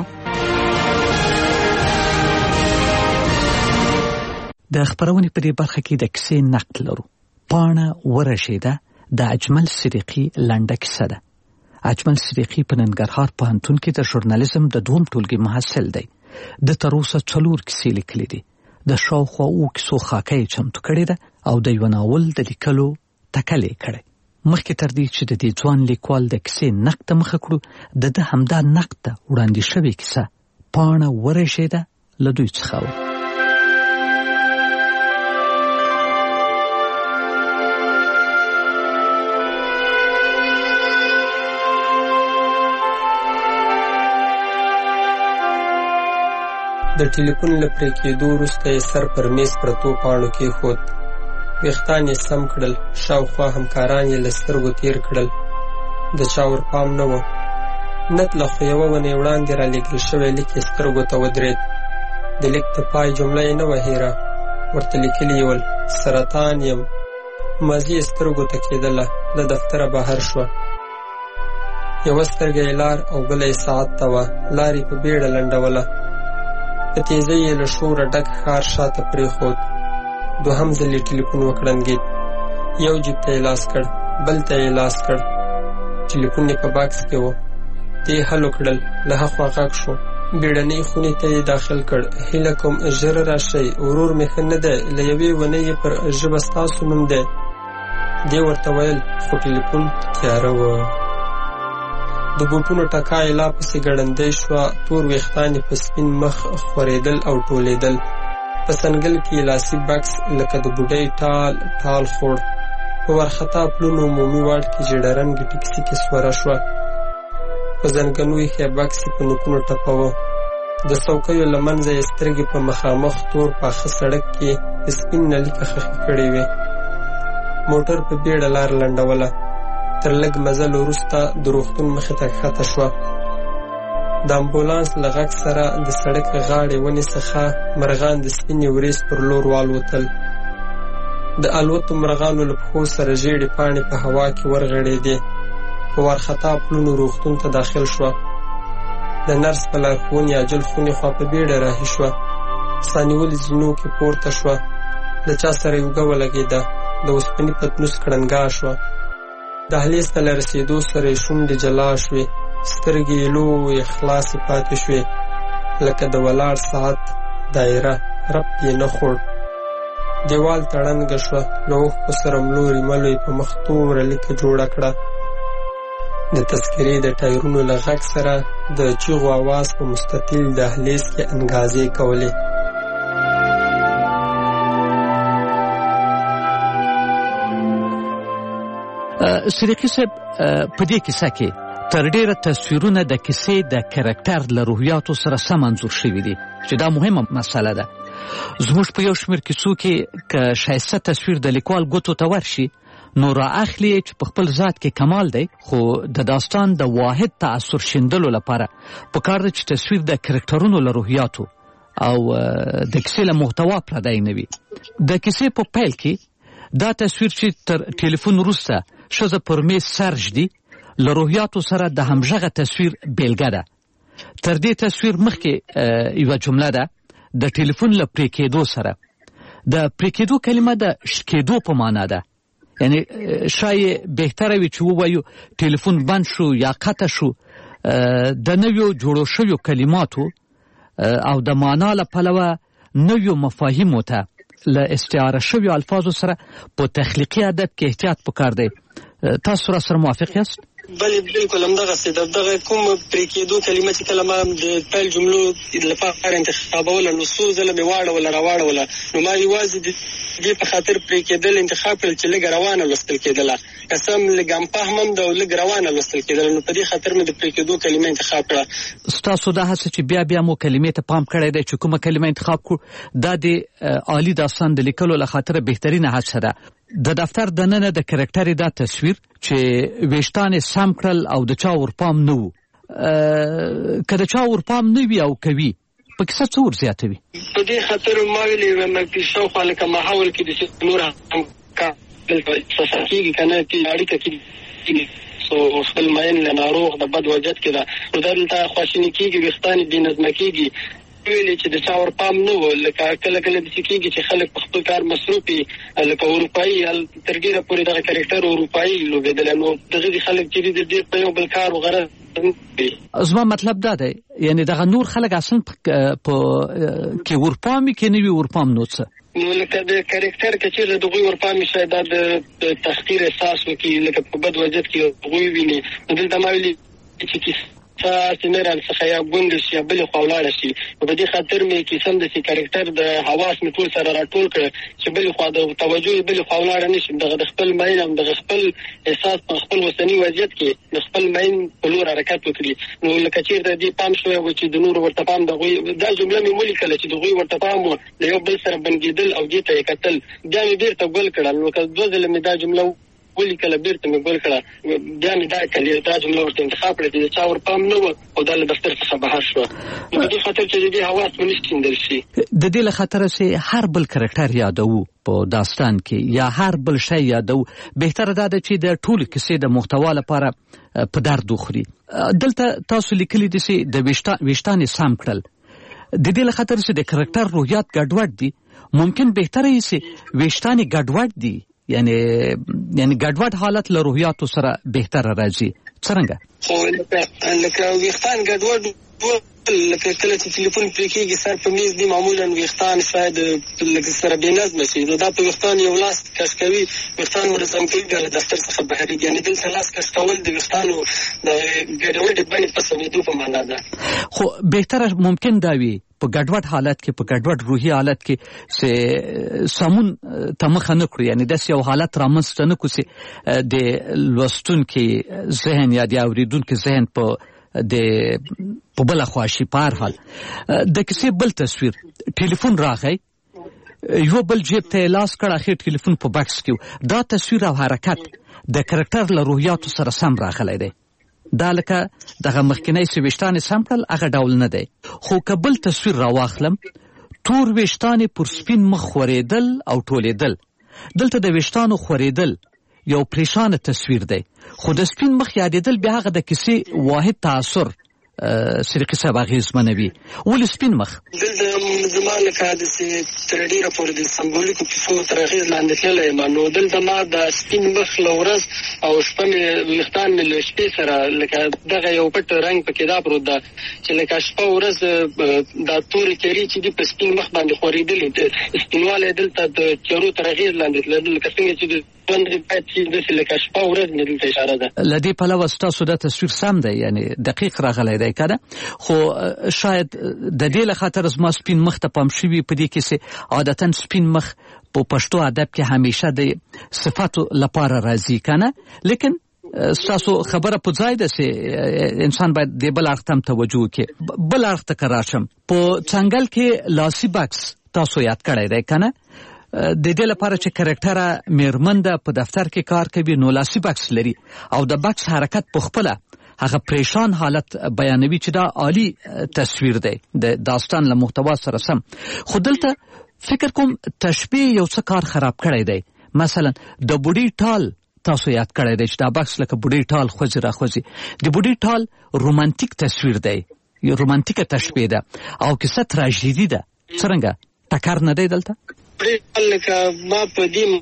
د خبرونې په دې برخه کې د کیسې نقل لرو. پاڼه ورشیده د اجمل صدیقي لنډه کیسه ده. اجمل صدیقي په ننګرهار پوهنتون کې د ژورنالیزم د دوم ټولګي محصل دی. د تر اوسه 4 کیسې لیکلې دي. د شاوخوا اوو کیسو خاکه یې چمتو کړې ده او د یو ناول د لیکلو تکل یې کړی. مخکې تر دې چې د دې ځوان لیکوال د کیسې نقد ته مخه کړو، د همدا نقد ته وړاندې شوې کیسه پاڼه ورشیده له دوی څخه و. د ټلیفون له پرې کېدو وروسته یې سر پر میز پرتو پاڼو کېښود. ویښتان یې سم کړل، شاوخوا همکاران یې له سترګو تېر کړل. د چا ورپام نه و. نتله خو یوه ونې وړاندې رالېږل شوی لیک یې سترګو ته ودرېد. د لیک د پای جمله یې نه وه هېره. ورته لیکلي ول سرطان یم. ماضي یې سترګو ته کېدله. له دفتره بهر شوه. یوه سترګه یې لار او بله یې ساعت ته وه. لار یې په بیړه لنډوله. په تیزۍ یې له شوره ډک ښار شاته پرېښود. دوهم ځل یې ټلیفون وکړنګېد. یو جیب ته یې لاس کړ، بل ته یې لاس کړ. ټلیفون یې په باکس کې و. دې حلو کړل. له هاخوا غږ شو. بیړنۍ خونې ته یې داخل کړ. هیله کوم ژر راشئ، ورور مې ښه نه دی، له یوې ونې یې پر ژبه ستاسو نوم دی. دې ورته ویل، خو ټلیفون تیاره و. د بوټونو ټکا یې لا پسې ګړندۍ شوه. تور ویښتان یې په سپین مخ خورېدل او ټولېدل. په سنګل کې یې لاسي بکس لکه د بوډۍ ټال خوړ. په ورخطا پلونو عمومي واټ کې ژېړه رنګې ټکسي کې سوره شوه. په زنګنو ایښی بکس یې په نوکونو ټپوه. د څوکیو له منځه یې سترګې په مخامخ تور پاخه سړک کې د سپین نلیکه خښې کړې وې. موټر په بیړه لار لنډوله. تر لږ مزل وروسته د روغتون مخې ته ښکته شوه. د امبولانس له غږ سره د سړک غاړې ونې څخه مرغان د سپینې وریځ پر لور والوتل. د الوتو مرغانو له پښو سره ژېړې پاڼې په هوا کې ورغړېدې. په وارخطا پلونو روغتون ته داخل شوه. د نرس په لارښوونې عاجل خونې خوا په بیړه راهي شوه. ساه نیولې زینو کې پورته شوه. له چا سره یې اوږه ولګېده. د اوسپنې پتنوس کړنګا شوه. دهلیز ته له رسېدو سره یې شونډې جلا شوې. سترګې یې لویې خلاصې پاتې شوې لکه د ولاړ ساعت دایره. ربط یې نه خوړ. دیوال ته ړنګه شوه. له اوښکو سره ملوري ملو یې په مخ توره لیکه جوړه کړه. د تذکرې د ټایرونو له غږ سره د چیغو آواز په مستطیل دهلیز کې انګازې کولې. صدیقي صاحب په دې کیسه کې تر ډیره تصویرونه د کیسې د کرکټر له روحیاتو سره سم انځور شوي دي چې دا مهمه مسله ده. زموږ په یو شمېر کیسو کې که ښایسته تصویر د لیکوال ګوتو ته ورشي نو را اخلي چې په خپل ذات کې کمال دی، خو د داستان د واحد تأثر شیندلو لپاره پکار ده چې تصویر د کرکټرونو له روحیاتو او د کیسې له محتوا پردی نه وي. د کیسې په پیل کې دا تصویر چې تر ټلیفون وروسته ښځه پر میز سر ږدي له روحیاتو سره د همغږه تصویر بیلګه ده. تر دې تصویر مخکې یوه جمله ده د ټلیفون له پرې کېدو سره. د پرې کېدو کلمه د شکېدو په معنا ده، یعنی شاید بهتره وي چې ووایو ټلیفون بند شو یا قطع شو. د نویو جوړو شویو کلماتو او د معنا له پلوه نویو مفاهیمو ته له استعاره شویو الفاظو سره په تخلیقي ادب کې احتیاط پکار دی. تاسو را سره موافق یاست؟ بله بالکل همدغسې دغه کوم پرې کېدو کلمه چې کله ما د پیل جملو لپاره انتخابوله نو څو ځله مې واړوله راواړوله نو ما یوازې د دې په خاطر پرې کېدل انتخاب کړل چې لږ روانه لوستل کېدله قسم لږ هم فهم هم ده او لږ روانه لوستل کېدله نو په دې خاطر مې د پرې کېدو کلمه انتخاب کړه. ستاسو دا هڅه چې بیا مو کلمې ته پام کړی دی چې کومه کلمه انتخاب کړو دا د عالی داستان د لیکلو له خاطره بهترینه هڅه ده. د دفتر دننه د کرکټر دا تصویر چې ویشتان سم کړل او د چا ورپام نه وو که د چا ورپام نه وي او کوي په کیسه څه ور زیاتوي؟ په دې خاطر ما ویلې مې شاوخوا لکه ماحول کې د نور هم احساسات کېږي که نه اړیکه کېږي سو خپل ماین له ناروغ د بد وضعیت کې ده نو دلته خواشیني کېږي ویښتان یې بېنظمه کېږي ویلې چې د چا ورپام نه و لکه کله داسې کېږي چې خلک په خپل کار مصروف وي لکه اروپایي تر ډېره پورې دغه کرکټر اروپایي لوبېدلی نو دغه خلک چې دي د ډېر په یو بل کار و غرض زما مطلب دا دی یعنی دغه نور خلک اصلا په کې ورپام کې نه وي ورپام نو څه نو لکه د کرکټر که چېرته د هغوی ورپام وي شاید دا د تحقیر احساس وکړي لکه په بد وضعیت کې هغوی ویني نو دلته ما ویلي چې چې نه راڅخه یا ګونګ شي یا بلې خوا ولاړه شي نو په دې خاطر مې کیسم داسې کرکټر د حواس مې ټول سره راټول کړه چې بلې خوا د توجه یې بلې خوا ولاړه نه شي دغه د خپل ماین هم دغه خپل احساس په خپل اوسني وضعیت کې د خپل ماین په لور حرکت وکړي نو لکه چېرته دې پام شوی و چې د نورو ورته پام د هغوی دا جمله مې ولیکله چې د هغوی ورته پام و د یو بل سره بنګېدل او دې ته یې کتل بیا مې بېرته ګل کړل نو که 2 ځله مې دا جمله ولیکله بیرته مې ګل کړه بیا مې دا جمله ورته انتخاب کړه چې د چا ورپام نه و او دا له دفتر څخه بهر شوه نو په دې خاطر چې د دې حواس ونه شیندل شي د دې له خاطره چې هر بل کرکټر یادوو په داستان کې یا هر بل شی یادوو بهتره دا ده چې د ټولو کیسې د محتوا لپاره په درد وخوري. دلته تاسو لیکلي دي چې د ویشتان سم کړل د دې له خاطره چې د کرکټر روحیات ګډوډ دي ممکن بهتره یې چې ویشتان ګډوډ دي یعنی ګډوډ حالت له روحیاتو سره بهتره راځي څرنګه؟ خو لکه ویښتان ګډوډ لکه کله چې تلیفون پرې کېږي سر په میز دي معمولا ویښتان شاید لکه سره بېنظمه شي نو دا په ویښتان یو لاس کش کوي ویښتان منظم کوي بیا له دفتر څخه بهرېږي یعنې دلته لاس کش کول د ویښتانو د ګډوډې بڼې په سمېدو په معنا ده. خو بهتره ممکن دا وي په ګډوډ حالت کې په ګډوډ روحي حالت کې چې سمون ته مخه نه کړو یعنی داسې یو حالت رامنځته نه کړو چې د لوستونکي ذهن یا د اورېدونکي ذهن په بله خوا شي. په هر حال د کیسې بل تصویر ټلیفون راغی یو بل جیب ته یې لاس کړ اخر ټلیفون په بکس کې دا تصویر او حرکت د کرکټر له روحیاتو سره سم راغلی دی. دا لکه دغه مخکینی چې ویشتان سم کړل هغه ډول نه دی. خو که بل تصویر راواخلم تور ویشتان پر سپین مخ خورېدل او ټولېدل دلته د ویشتانو خورېدل یو پریشان تصویر دی خو د سپین مخ یادېدل بیا هغه د کیسې واحد تاثر سرقي صاحب اغېزمنوي. ولې سپین مخ؟ دلته زما لکه داسې تر ډېره پورې د سمبولیکو کیسو تر اغېز لاندې تللی یم نو دلته ما د سپین مخ له ورځ او شپه مې ویښتان مې له شپې سره لکه دغه یو پټ رنګ پکې دا پروت ده چې لکه شپه ورځ دا تورې تیرې چې دي په سپین مخ باندې خورېدلې سپینوالی دلته د تیارو تر اغېز لاندې تلل لکه څنګه چې لکه شپه ورځ مې دلته اشاره ده. له دې پلوه ستاسو دا تصویر سم دی یعنی دقیق راغلی دی که نه خو شاید د دې له خاطر زما سپین مخ ته پام شوي په دې کې چې عادتا سپین مخ په پښتو ادب کې همیشه د صفاتو لپاره راځي که نه لیکن ستاسو خبره په ځای ده چې انسان باید د بل اړخ ته هم توجه وکړي. بل اړخ ته که راشم په څنګل کې لاسي بکس تاسو یاد کړی دی که نه د دې لپاره چې کرکټره میرمن ده په دفتر کې کار کوي نو لاسي بکس لري او د بکس حرکت په خپله هغه پریشان حالت بیانوي چې دا عالی تصویر دی د داستان له محتوا سره سم. خو دلته فکر کوم تشبیه یو څه کار خراب کړی دی. مثلا د بوډۍ ټال تاسو یاد کړی دی چې دا بکس لکه بوډۍ ټال خوځي را خوځي د بوډۍ ټال رومانتیک تصویر دی یو رومانتیکه تشبیه ده او کیسه تراژیدي ده څرنګه ټکر نه دی دلته؟ لکه ما په دې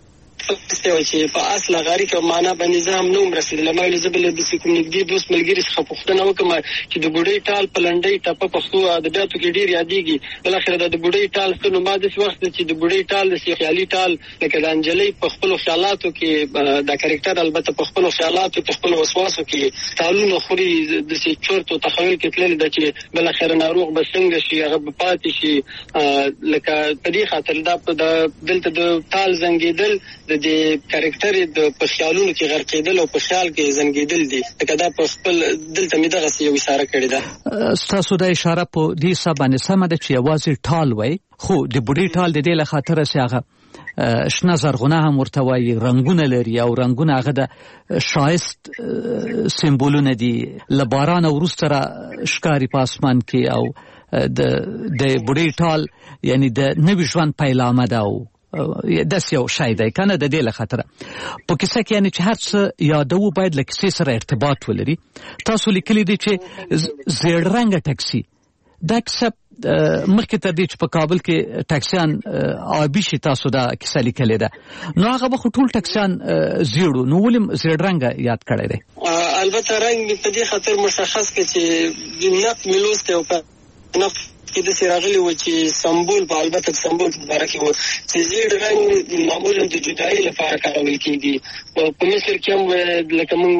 فلسفه وي چې په اصل غاری کې معنا باندې ځم نو مرسل ما له زبل د کومنګدي دوست ملګری څخه پوښتنه وکم چې د بوډۍ ټال پلنډۍ ټاپه پښتو ادبیاتو کې ډیر یادېږي بل اخر د بوډۍ ټال څخه ما د وخت چې د بوډۍ ټال د خیالي ټال لکه د انجلۍ په خپل خیالاتو کې د کریکټر البته په خپل خیالاتو په خپل وسواسو کې ټالونو خوري د چورتو تخیل کې تلل د چې بل اخر ناروغ بسنګ شي هغه پاتې شي لکه په دې خاطر دا دلته د ټال زنګیدل د دې کریکټر د په خیالونو کې غرقېدل او په خیال کې زنګیدل دي لکه دا په خپل دلته مې دغه یو اشاره کړې ده تاسو د اشاره په دې سبانه سم ده چې یوازې ټال وای خو د بوډۍ ټال د دې له خاطر سیاغه شنه زرغونه هم ورته وایي رنگونه لري او رنگونه هغه د شایست سمبولونه دي له باران وروسته ښکاري په اسمان کې او د بوډۍ ټال یعنی د نوي ژوند پیلامه ده او داس یو شای دی کنه د دې له خاطر په کیسه کې یعنی چې هر څه یادو باید له کیسې سره ارتباط ولري تاسو لیکلي دي چې زیړ رنګ ټاکسي دا کیسه مخکې تر دې چې په کابل کې ټاکسیان آبي شي تاسو دا کیسه لیکلې ده نو هغه به ټول ټاکسیان زیړو نو ولې زیړ رنګ یاد کړی دی البته رنګ په دې خاطر مشخص کې چې د نقد ملوسته او په نقد کې د سراغلي و چې سمبول په البته سمبول په اړه کې و چې زیړ رنګ معمولا د جدایي لپاره کارول کېږي په مصر کې هم لکه موږ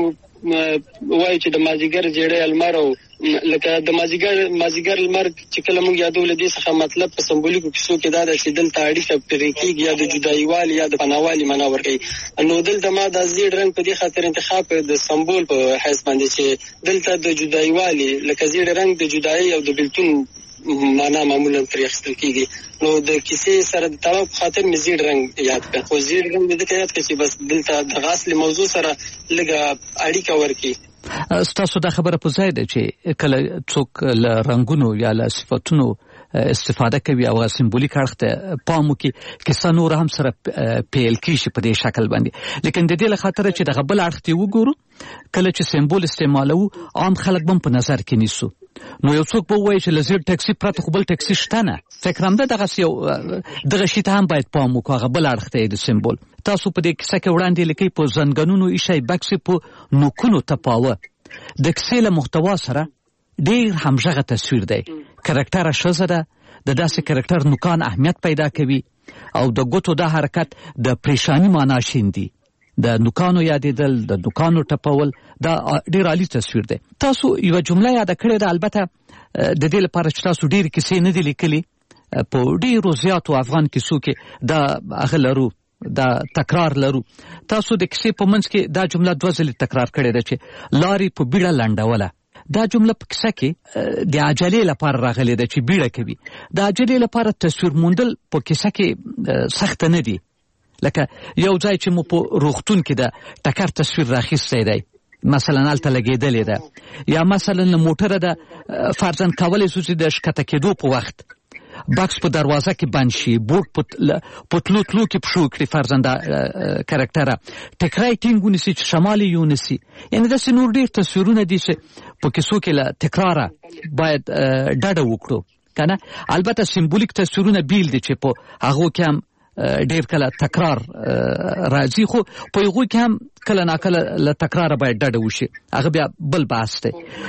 وایي چې د مازیګر زیړی المر او لکه د مازیګر المر چې کله موږ یادول دي څخه مطلب په سمبولیکو کیسو کې دا د چې دلته اړیکه پرې کېږي یا د جدایي والی یا د پناوالي معنا ورکوي نو دلته ما د زیړ رنګ په دې خاطر انتخاب د سمبول په حیث باندې چې دلته د جدایي والی لکه زیړ رنګ د جدایي او د بلتون معنا معمولا پرې اخیستل کېږي نو د کیسې سره د تړاو په خاطر مې زیړ رنګ یاد کړ خو زیړ رنګ دې ته یاد کړ چې بس دلته د غاصل موضوع سره لږه اړیکه ورکړي تاسو دا خبره په ځای ده چې کله څوک له رنگونو یا له صفاتونو استفاده کوي او سمبولیک اړخ ته پام وکړي کیسه نور هم سره پیل کیږي په دې شکل باندې لیکن د دې له خاطر چې د غبل اړخ ته وګورو کله چې سمبول استعمالو عام خلک هم په نظر کې نیسو نو یو څوک به وایي چې لزر ټاکسي پرته خپل ټاکسي شته نه فکر هم ده دغه شی ته هم باید پام وکړو هغه بل اړخ ته د سمبول تاسو په دې کیسه کې وړاندې لیکي په زنګنونو ایشي بکس په نوکونو تپاوه د کیسې له محتوا سره ډیر همغږه تصویر دی کریکټر شزه ده د داسې کریکټر نوکان اهمیت پیدا کوي او د ګوتو د حرکت د پریشانی معنا شیندي د نوکانو یادېدل د نوکانو ټپول دا ډیر عالی تصویر دی تاسو یو جمله یاد کړئ ده البته د دې لپاره چې تاسو ډیر کیسې نه دي لیکلي په ډیرو زیاتو افغان کیسو کې دا اغلرو دا تکرار لرو تاسو د کیسې په منځ کې دا جمله دوه ځلې تکرار کړې ده چې لارې په بیړه لنډوله دا جمله په کیسه کې د عجلې لپاره راغلې ده چې بیړه کوي د عجلې لپاره تصویر موندل په کیسه کې سخت نه دي لکه یو ځای چې مو په روغتون کې د ټکر تصویر راخیستی دی مثلا هلته لګېدلې ده یا مثلا موټره ده فرضاً کولی شو چې د ښکته کېدو په وخت بکس په دروازه کې بند شي بوټ په تلو کې پښو کړي فرضاً دا کرکټره ټکری ټینګ ونیسي چې شمالي یونیسي یعنې داسې نور ډېر تصویرونه دي چې په کیسو کې له تکراره باید ډډه وکړو که نه البته سمبولیک تصویرونه بیل دي چې په هغو کې هم ډیر کله تکرار راځي خو په یغو کې هم کله ناکله له تکرار باید ډډه وشي هغه بیا بل بحث دی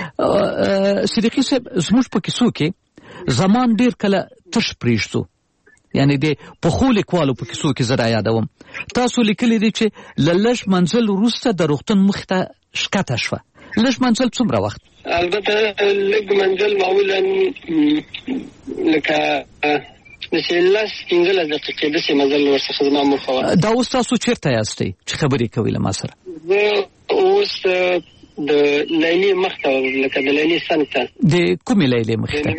صدیقي صاحب زموږ په کیسو کې زمان ډیر کله تش پریږدو یعنی د پخو لیکوالو په کیسو کې زه را یادوم تاسو لیکلي دي چې له لږ منزل وروسته د روغتون مخې ته ښکته شوه لږ منزل څومره وخت البته لږ منزل معمولا لکه چې لاس 15 دقیقې د مزل ورڅخه زما مخه دا اوس تاسو چیرته یاستئ چې خبرې کوئ له ما سره زه اوس د لیلې مخته لکه د لیلې څنګ د کومې لیلې مخې ته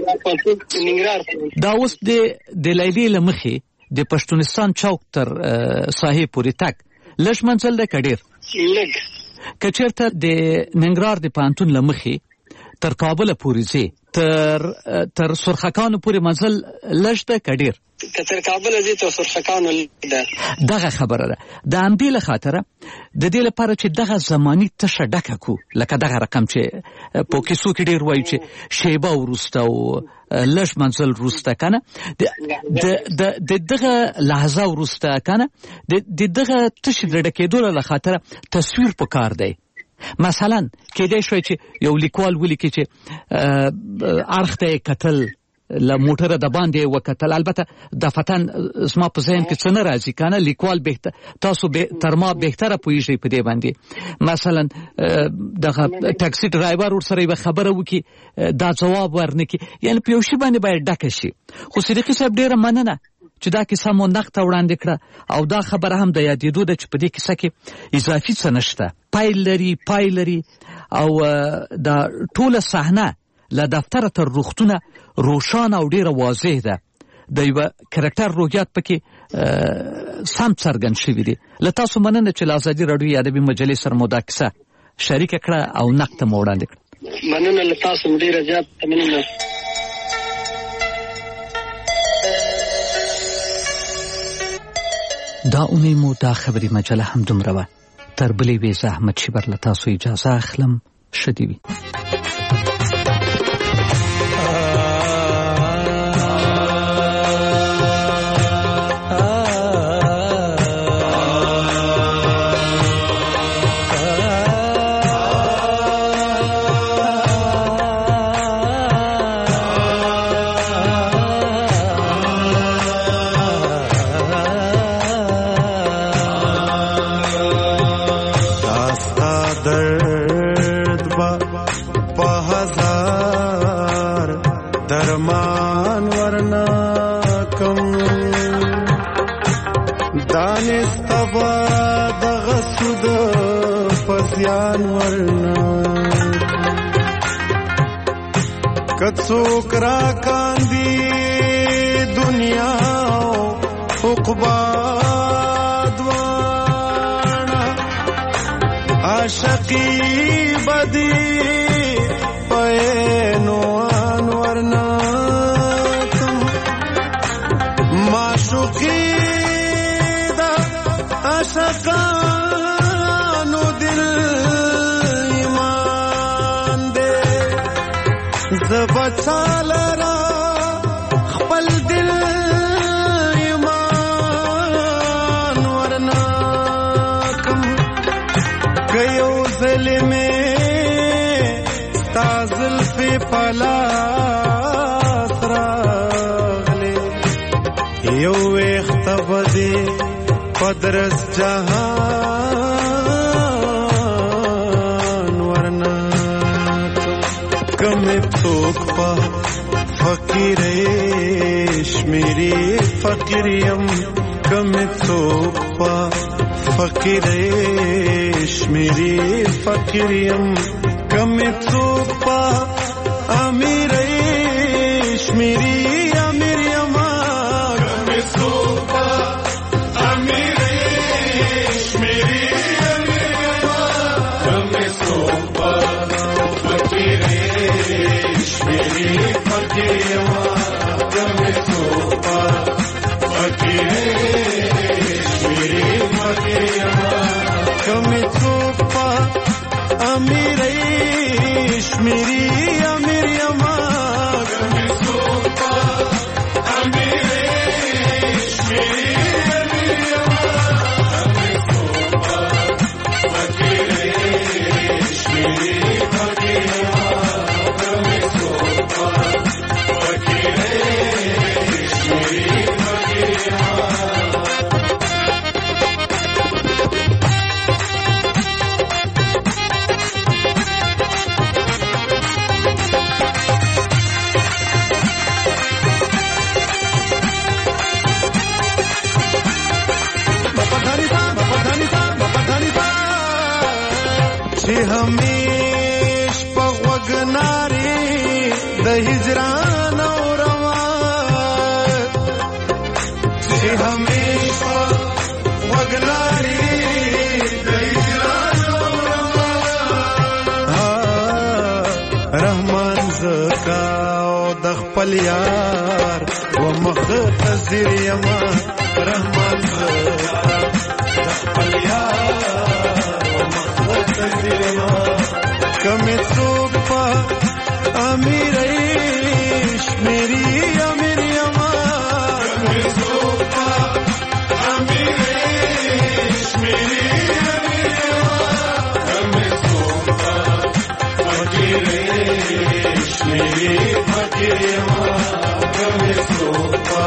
دا اوس د لیلې له مخې د پښتونستان چوک تر ساحې پورې تک لږ منزل دی که ډېر لږ که چېرته د ننګرهار د پوهنتون له مخې تر کابل پورې ځې تر سرخکانو پورې منزل لږ ده که ډېر؟ که تر کابل ځې تر سرخکانو ده. دغه خبره ده. د همدې له خاطره د دې لپاره چې دغه زماني تشه ډکه کو، لکه دغه رقم چې په کیسو کې ډېر وایي چې شیبه وروسته او لږ منزل وروسته کنه د دغه لحظه وروسته کنه د دغه تشې د ډکېدو له خاطره تصویر پکار دی. مثلا کېدای شوی چې یو لیکوال ولیکي چې اړخ ته یې کتل، له موټره د باندې وکتل. البته دفتن زما په ذهن کې څه نه راځي کنه، لیکوال تاسو تر ما بهتره پوهیږئ په دې باندې. مثلا دغه ټاکسي ډرایور ورسره یوه خبره وکړي، دا ځواب ورنکړي، یعنې په یو شي باندې باید ډکه شي. خو صدیقي صاحب ډېره مننه چې دا کیسه مو نقد ته وړاندې کړه، او دا خبره هم د یادېدو ده چې په دې کیسه کې اضافي څه نشته، پای لري او دا ټوله صحنه له دفتره تر روغتونه روښانه او ډېره واضح ده. د یوه کرکټر روحیات پکې سم څرګند شوي دي. له تاسو مننه چې له ازادي راډیو ادبي مجلې سره مو دا کیسه شریکه کړه او نقد ته مو وړاندې کړه. مننه له تاسو ډېره زیاته مننه. دا اونۍ مو دا خبري مجله هم دومره وه. تر بلې وې زه احمد شیبر له تاسو اجازه اخلم. ښه دې وي. کڅوک را کاندی دنیا عقبا دوانا عاشقی بدی پینو انورنا تم معشوقی دا عاشقانو دل ایمان دے زبچالرا خپل دل ایمان ورناکم کيو ظلمه تازل په پلاس راغله یو اختبدي پدرس جهان ورناکم کم څوک په فقیرش میری فقیریم کم څوک په فقیرش میری فقیریم کم څوک په امیرش میری امیریم کم څوک په امیرش میری امیریم کم څوک په فقیرش میری فقیریم کم څوک په فقیرش میری فقیریم کم څوک په امیرش میری امیریم کم څوک په امیرش میری امیریم کم څوک په فقیرش میری فقیریم کم څوک په فقیرش میری فقیریم چې همیش په وګناري د هجران او روان چې همیش په وګناري د هجران او روان رحم خپل یار و مختصر یما رحمان خپل یار و مختصر یما کمی څوک په امیریش میری امیر یما کمی څوک په امیریش میری امیر یما کمی څوک په فقیریش میری فقیر یما کمی څوک په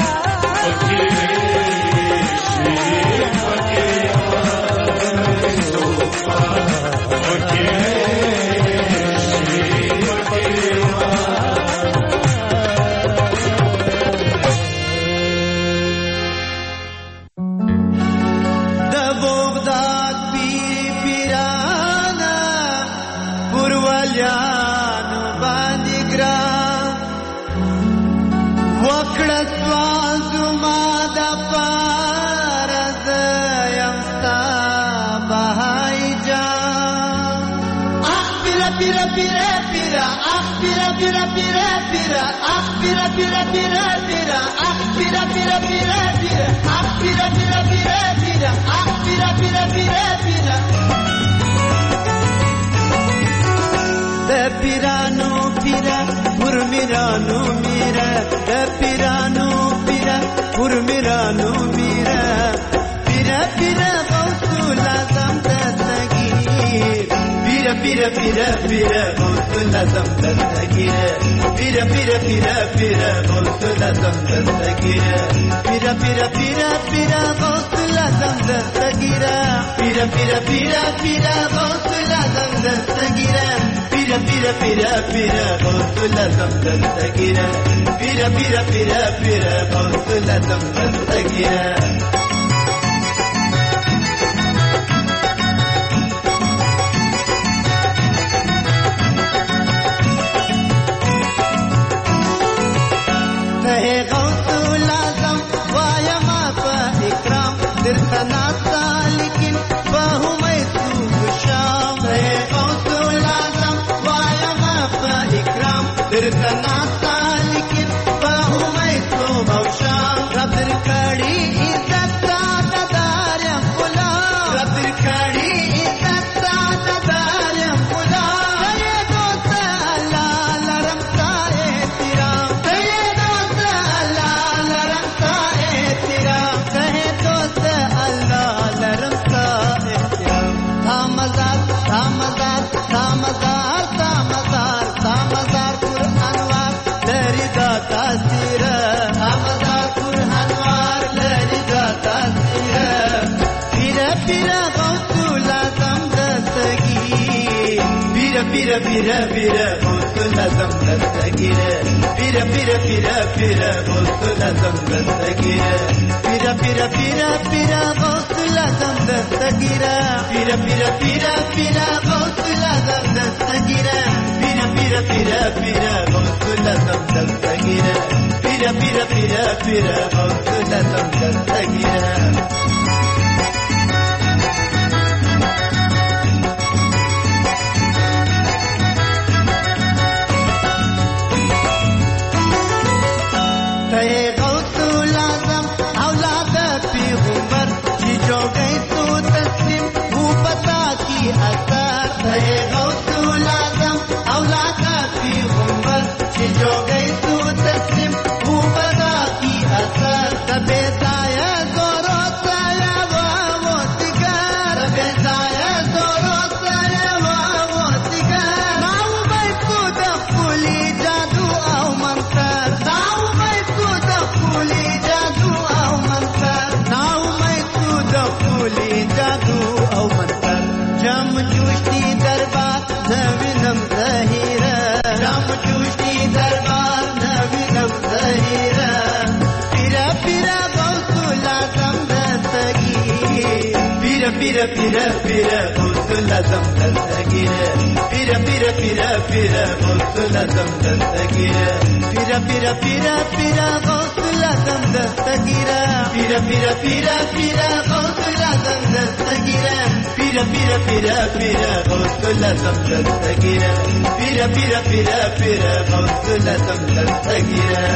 فقیریش میری فقیر یما کمی څوک په فقیریش میری فقیر یما د بغداد پی پیرانا پروالیانو باندې ګران وکړه سوال زما د پاره زه یم ستا بهای جان اخ پیره پیره پیره پیره اخ پیره پیره پیره پیره اخ پیره پیره پیره پیره اخ پیره پیره پیره پیره اخ پیره پیره پیره پیره اخ پیره پیره پیره پیره د پیرانو پیره پر میرانو میره د پیرانو پیره پر میرانو میره پیره پیره غوث لازم دستگیر پیره پیره پیره پیره غوث لازم دستگیر پیره پیره پیره پیره غوث لازم دستگیر پیره پیره پیره پیره غوث لازم دستگیر پیره پیره پیره پیره غوث لازم دستگیر پیره پیره پیره پیره غوث لازم دستگیر پیره پیره پیره پیره غوث لازم دستگیر Pira pira pira غوث لازم دستگیر پira pira pira pira غوث لازم دستگیر pira pira pira pira غوث لازم دستگیر pira pira pira pira غوث لازم دستگیر pira pira pira pira غوث لازم دستگیر pira pira pira pira غوث لازم دستگیر pira pira pira غوث لازم دستگیر pira pira pira pira غوث لازم دستگیر pira pira pira pira غوث العظم دستگیره پیره پیره پیره پیره غوث العظم دستگیره پیره پیره پیره پیره غوث العظم دستگیره پیره پیره پیره پیره غوث العظم دستگیره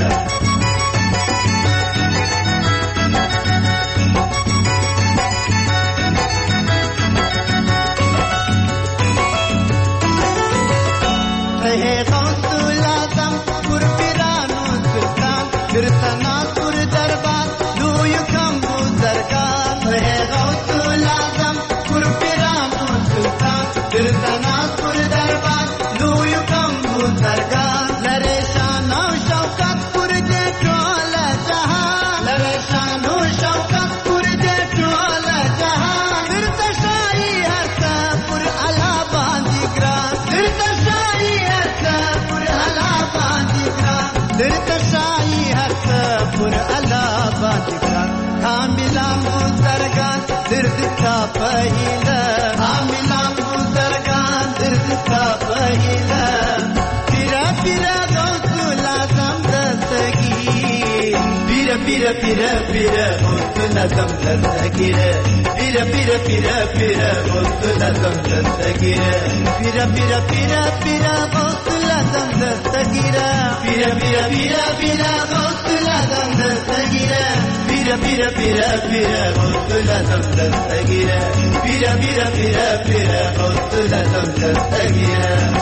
पहिला आमिला मुदरगान दर्द का पहिला पिरा पिरा गौसुला समदस्तगी पिरा पिरा पिरा पिरा गौसुला समदस्तगी पिरा पिरा पिरा पिरा गौसुला समदस्तगी पिरा पिरा पिरा पिरा गौसुला समदस्तगी पिरा पिरा पिरा पिरा गौसुला समदस्तगी पिरा पिरा पिरा पिरा गौसुला समदस्तगी पिरा पिरा पिरा पिरा गौसुला समदस्तगी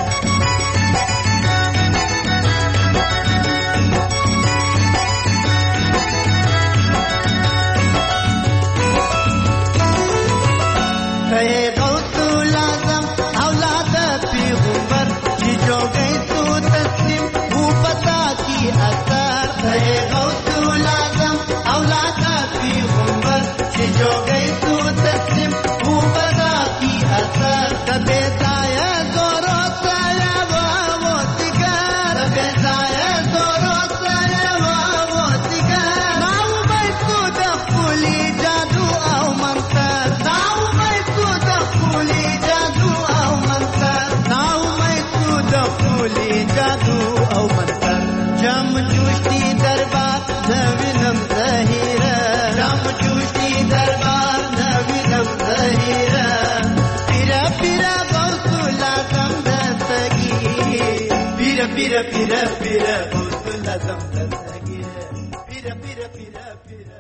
Pira pira pira gausulla samdastagi pira pira pira pira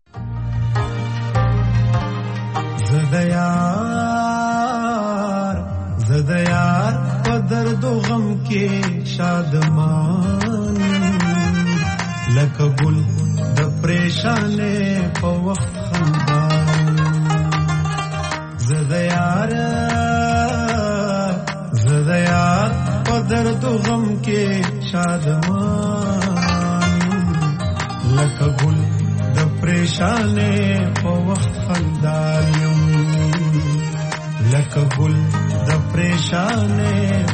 zadayar pa dard o gham ke shadman lak gul da pareshane pa waqt khandan zadayar दर्द गम के शादमान लक गुल द परेशाने په وخت خندالم لک गुल د परेशाने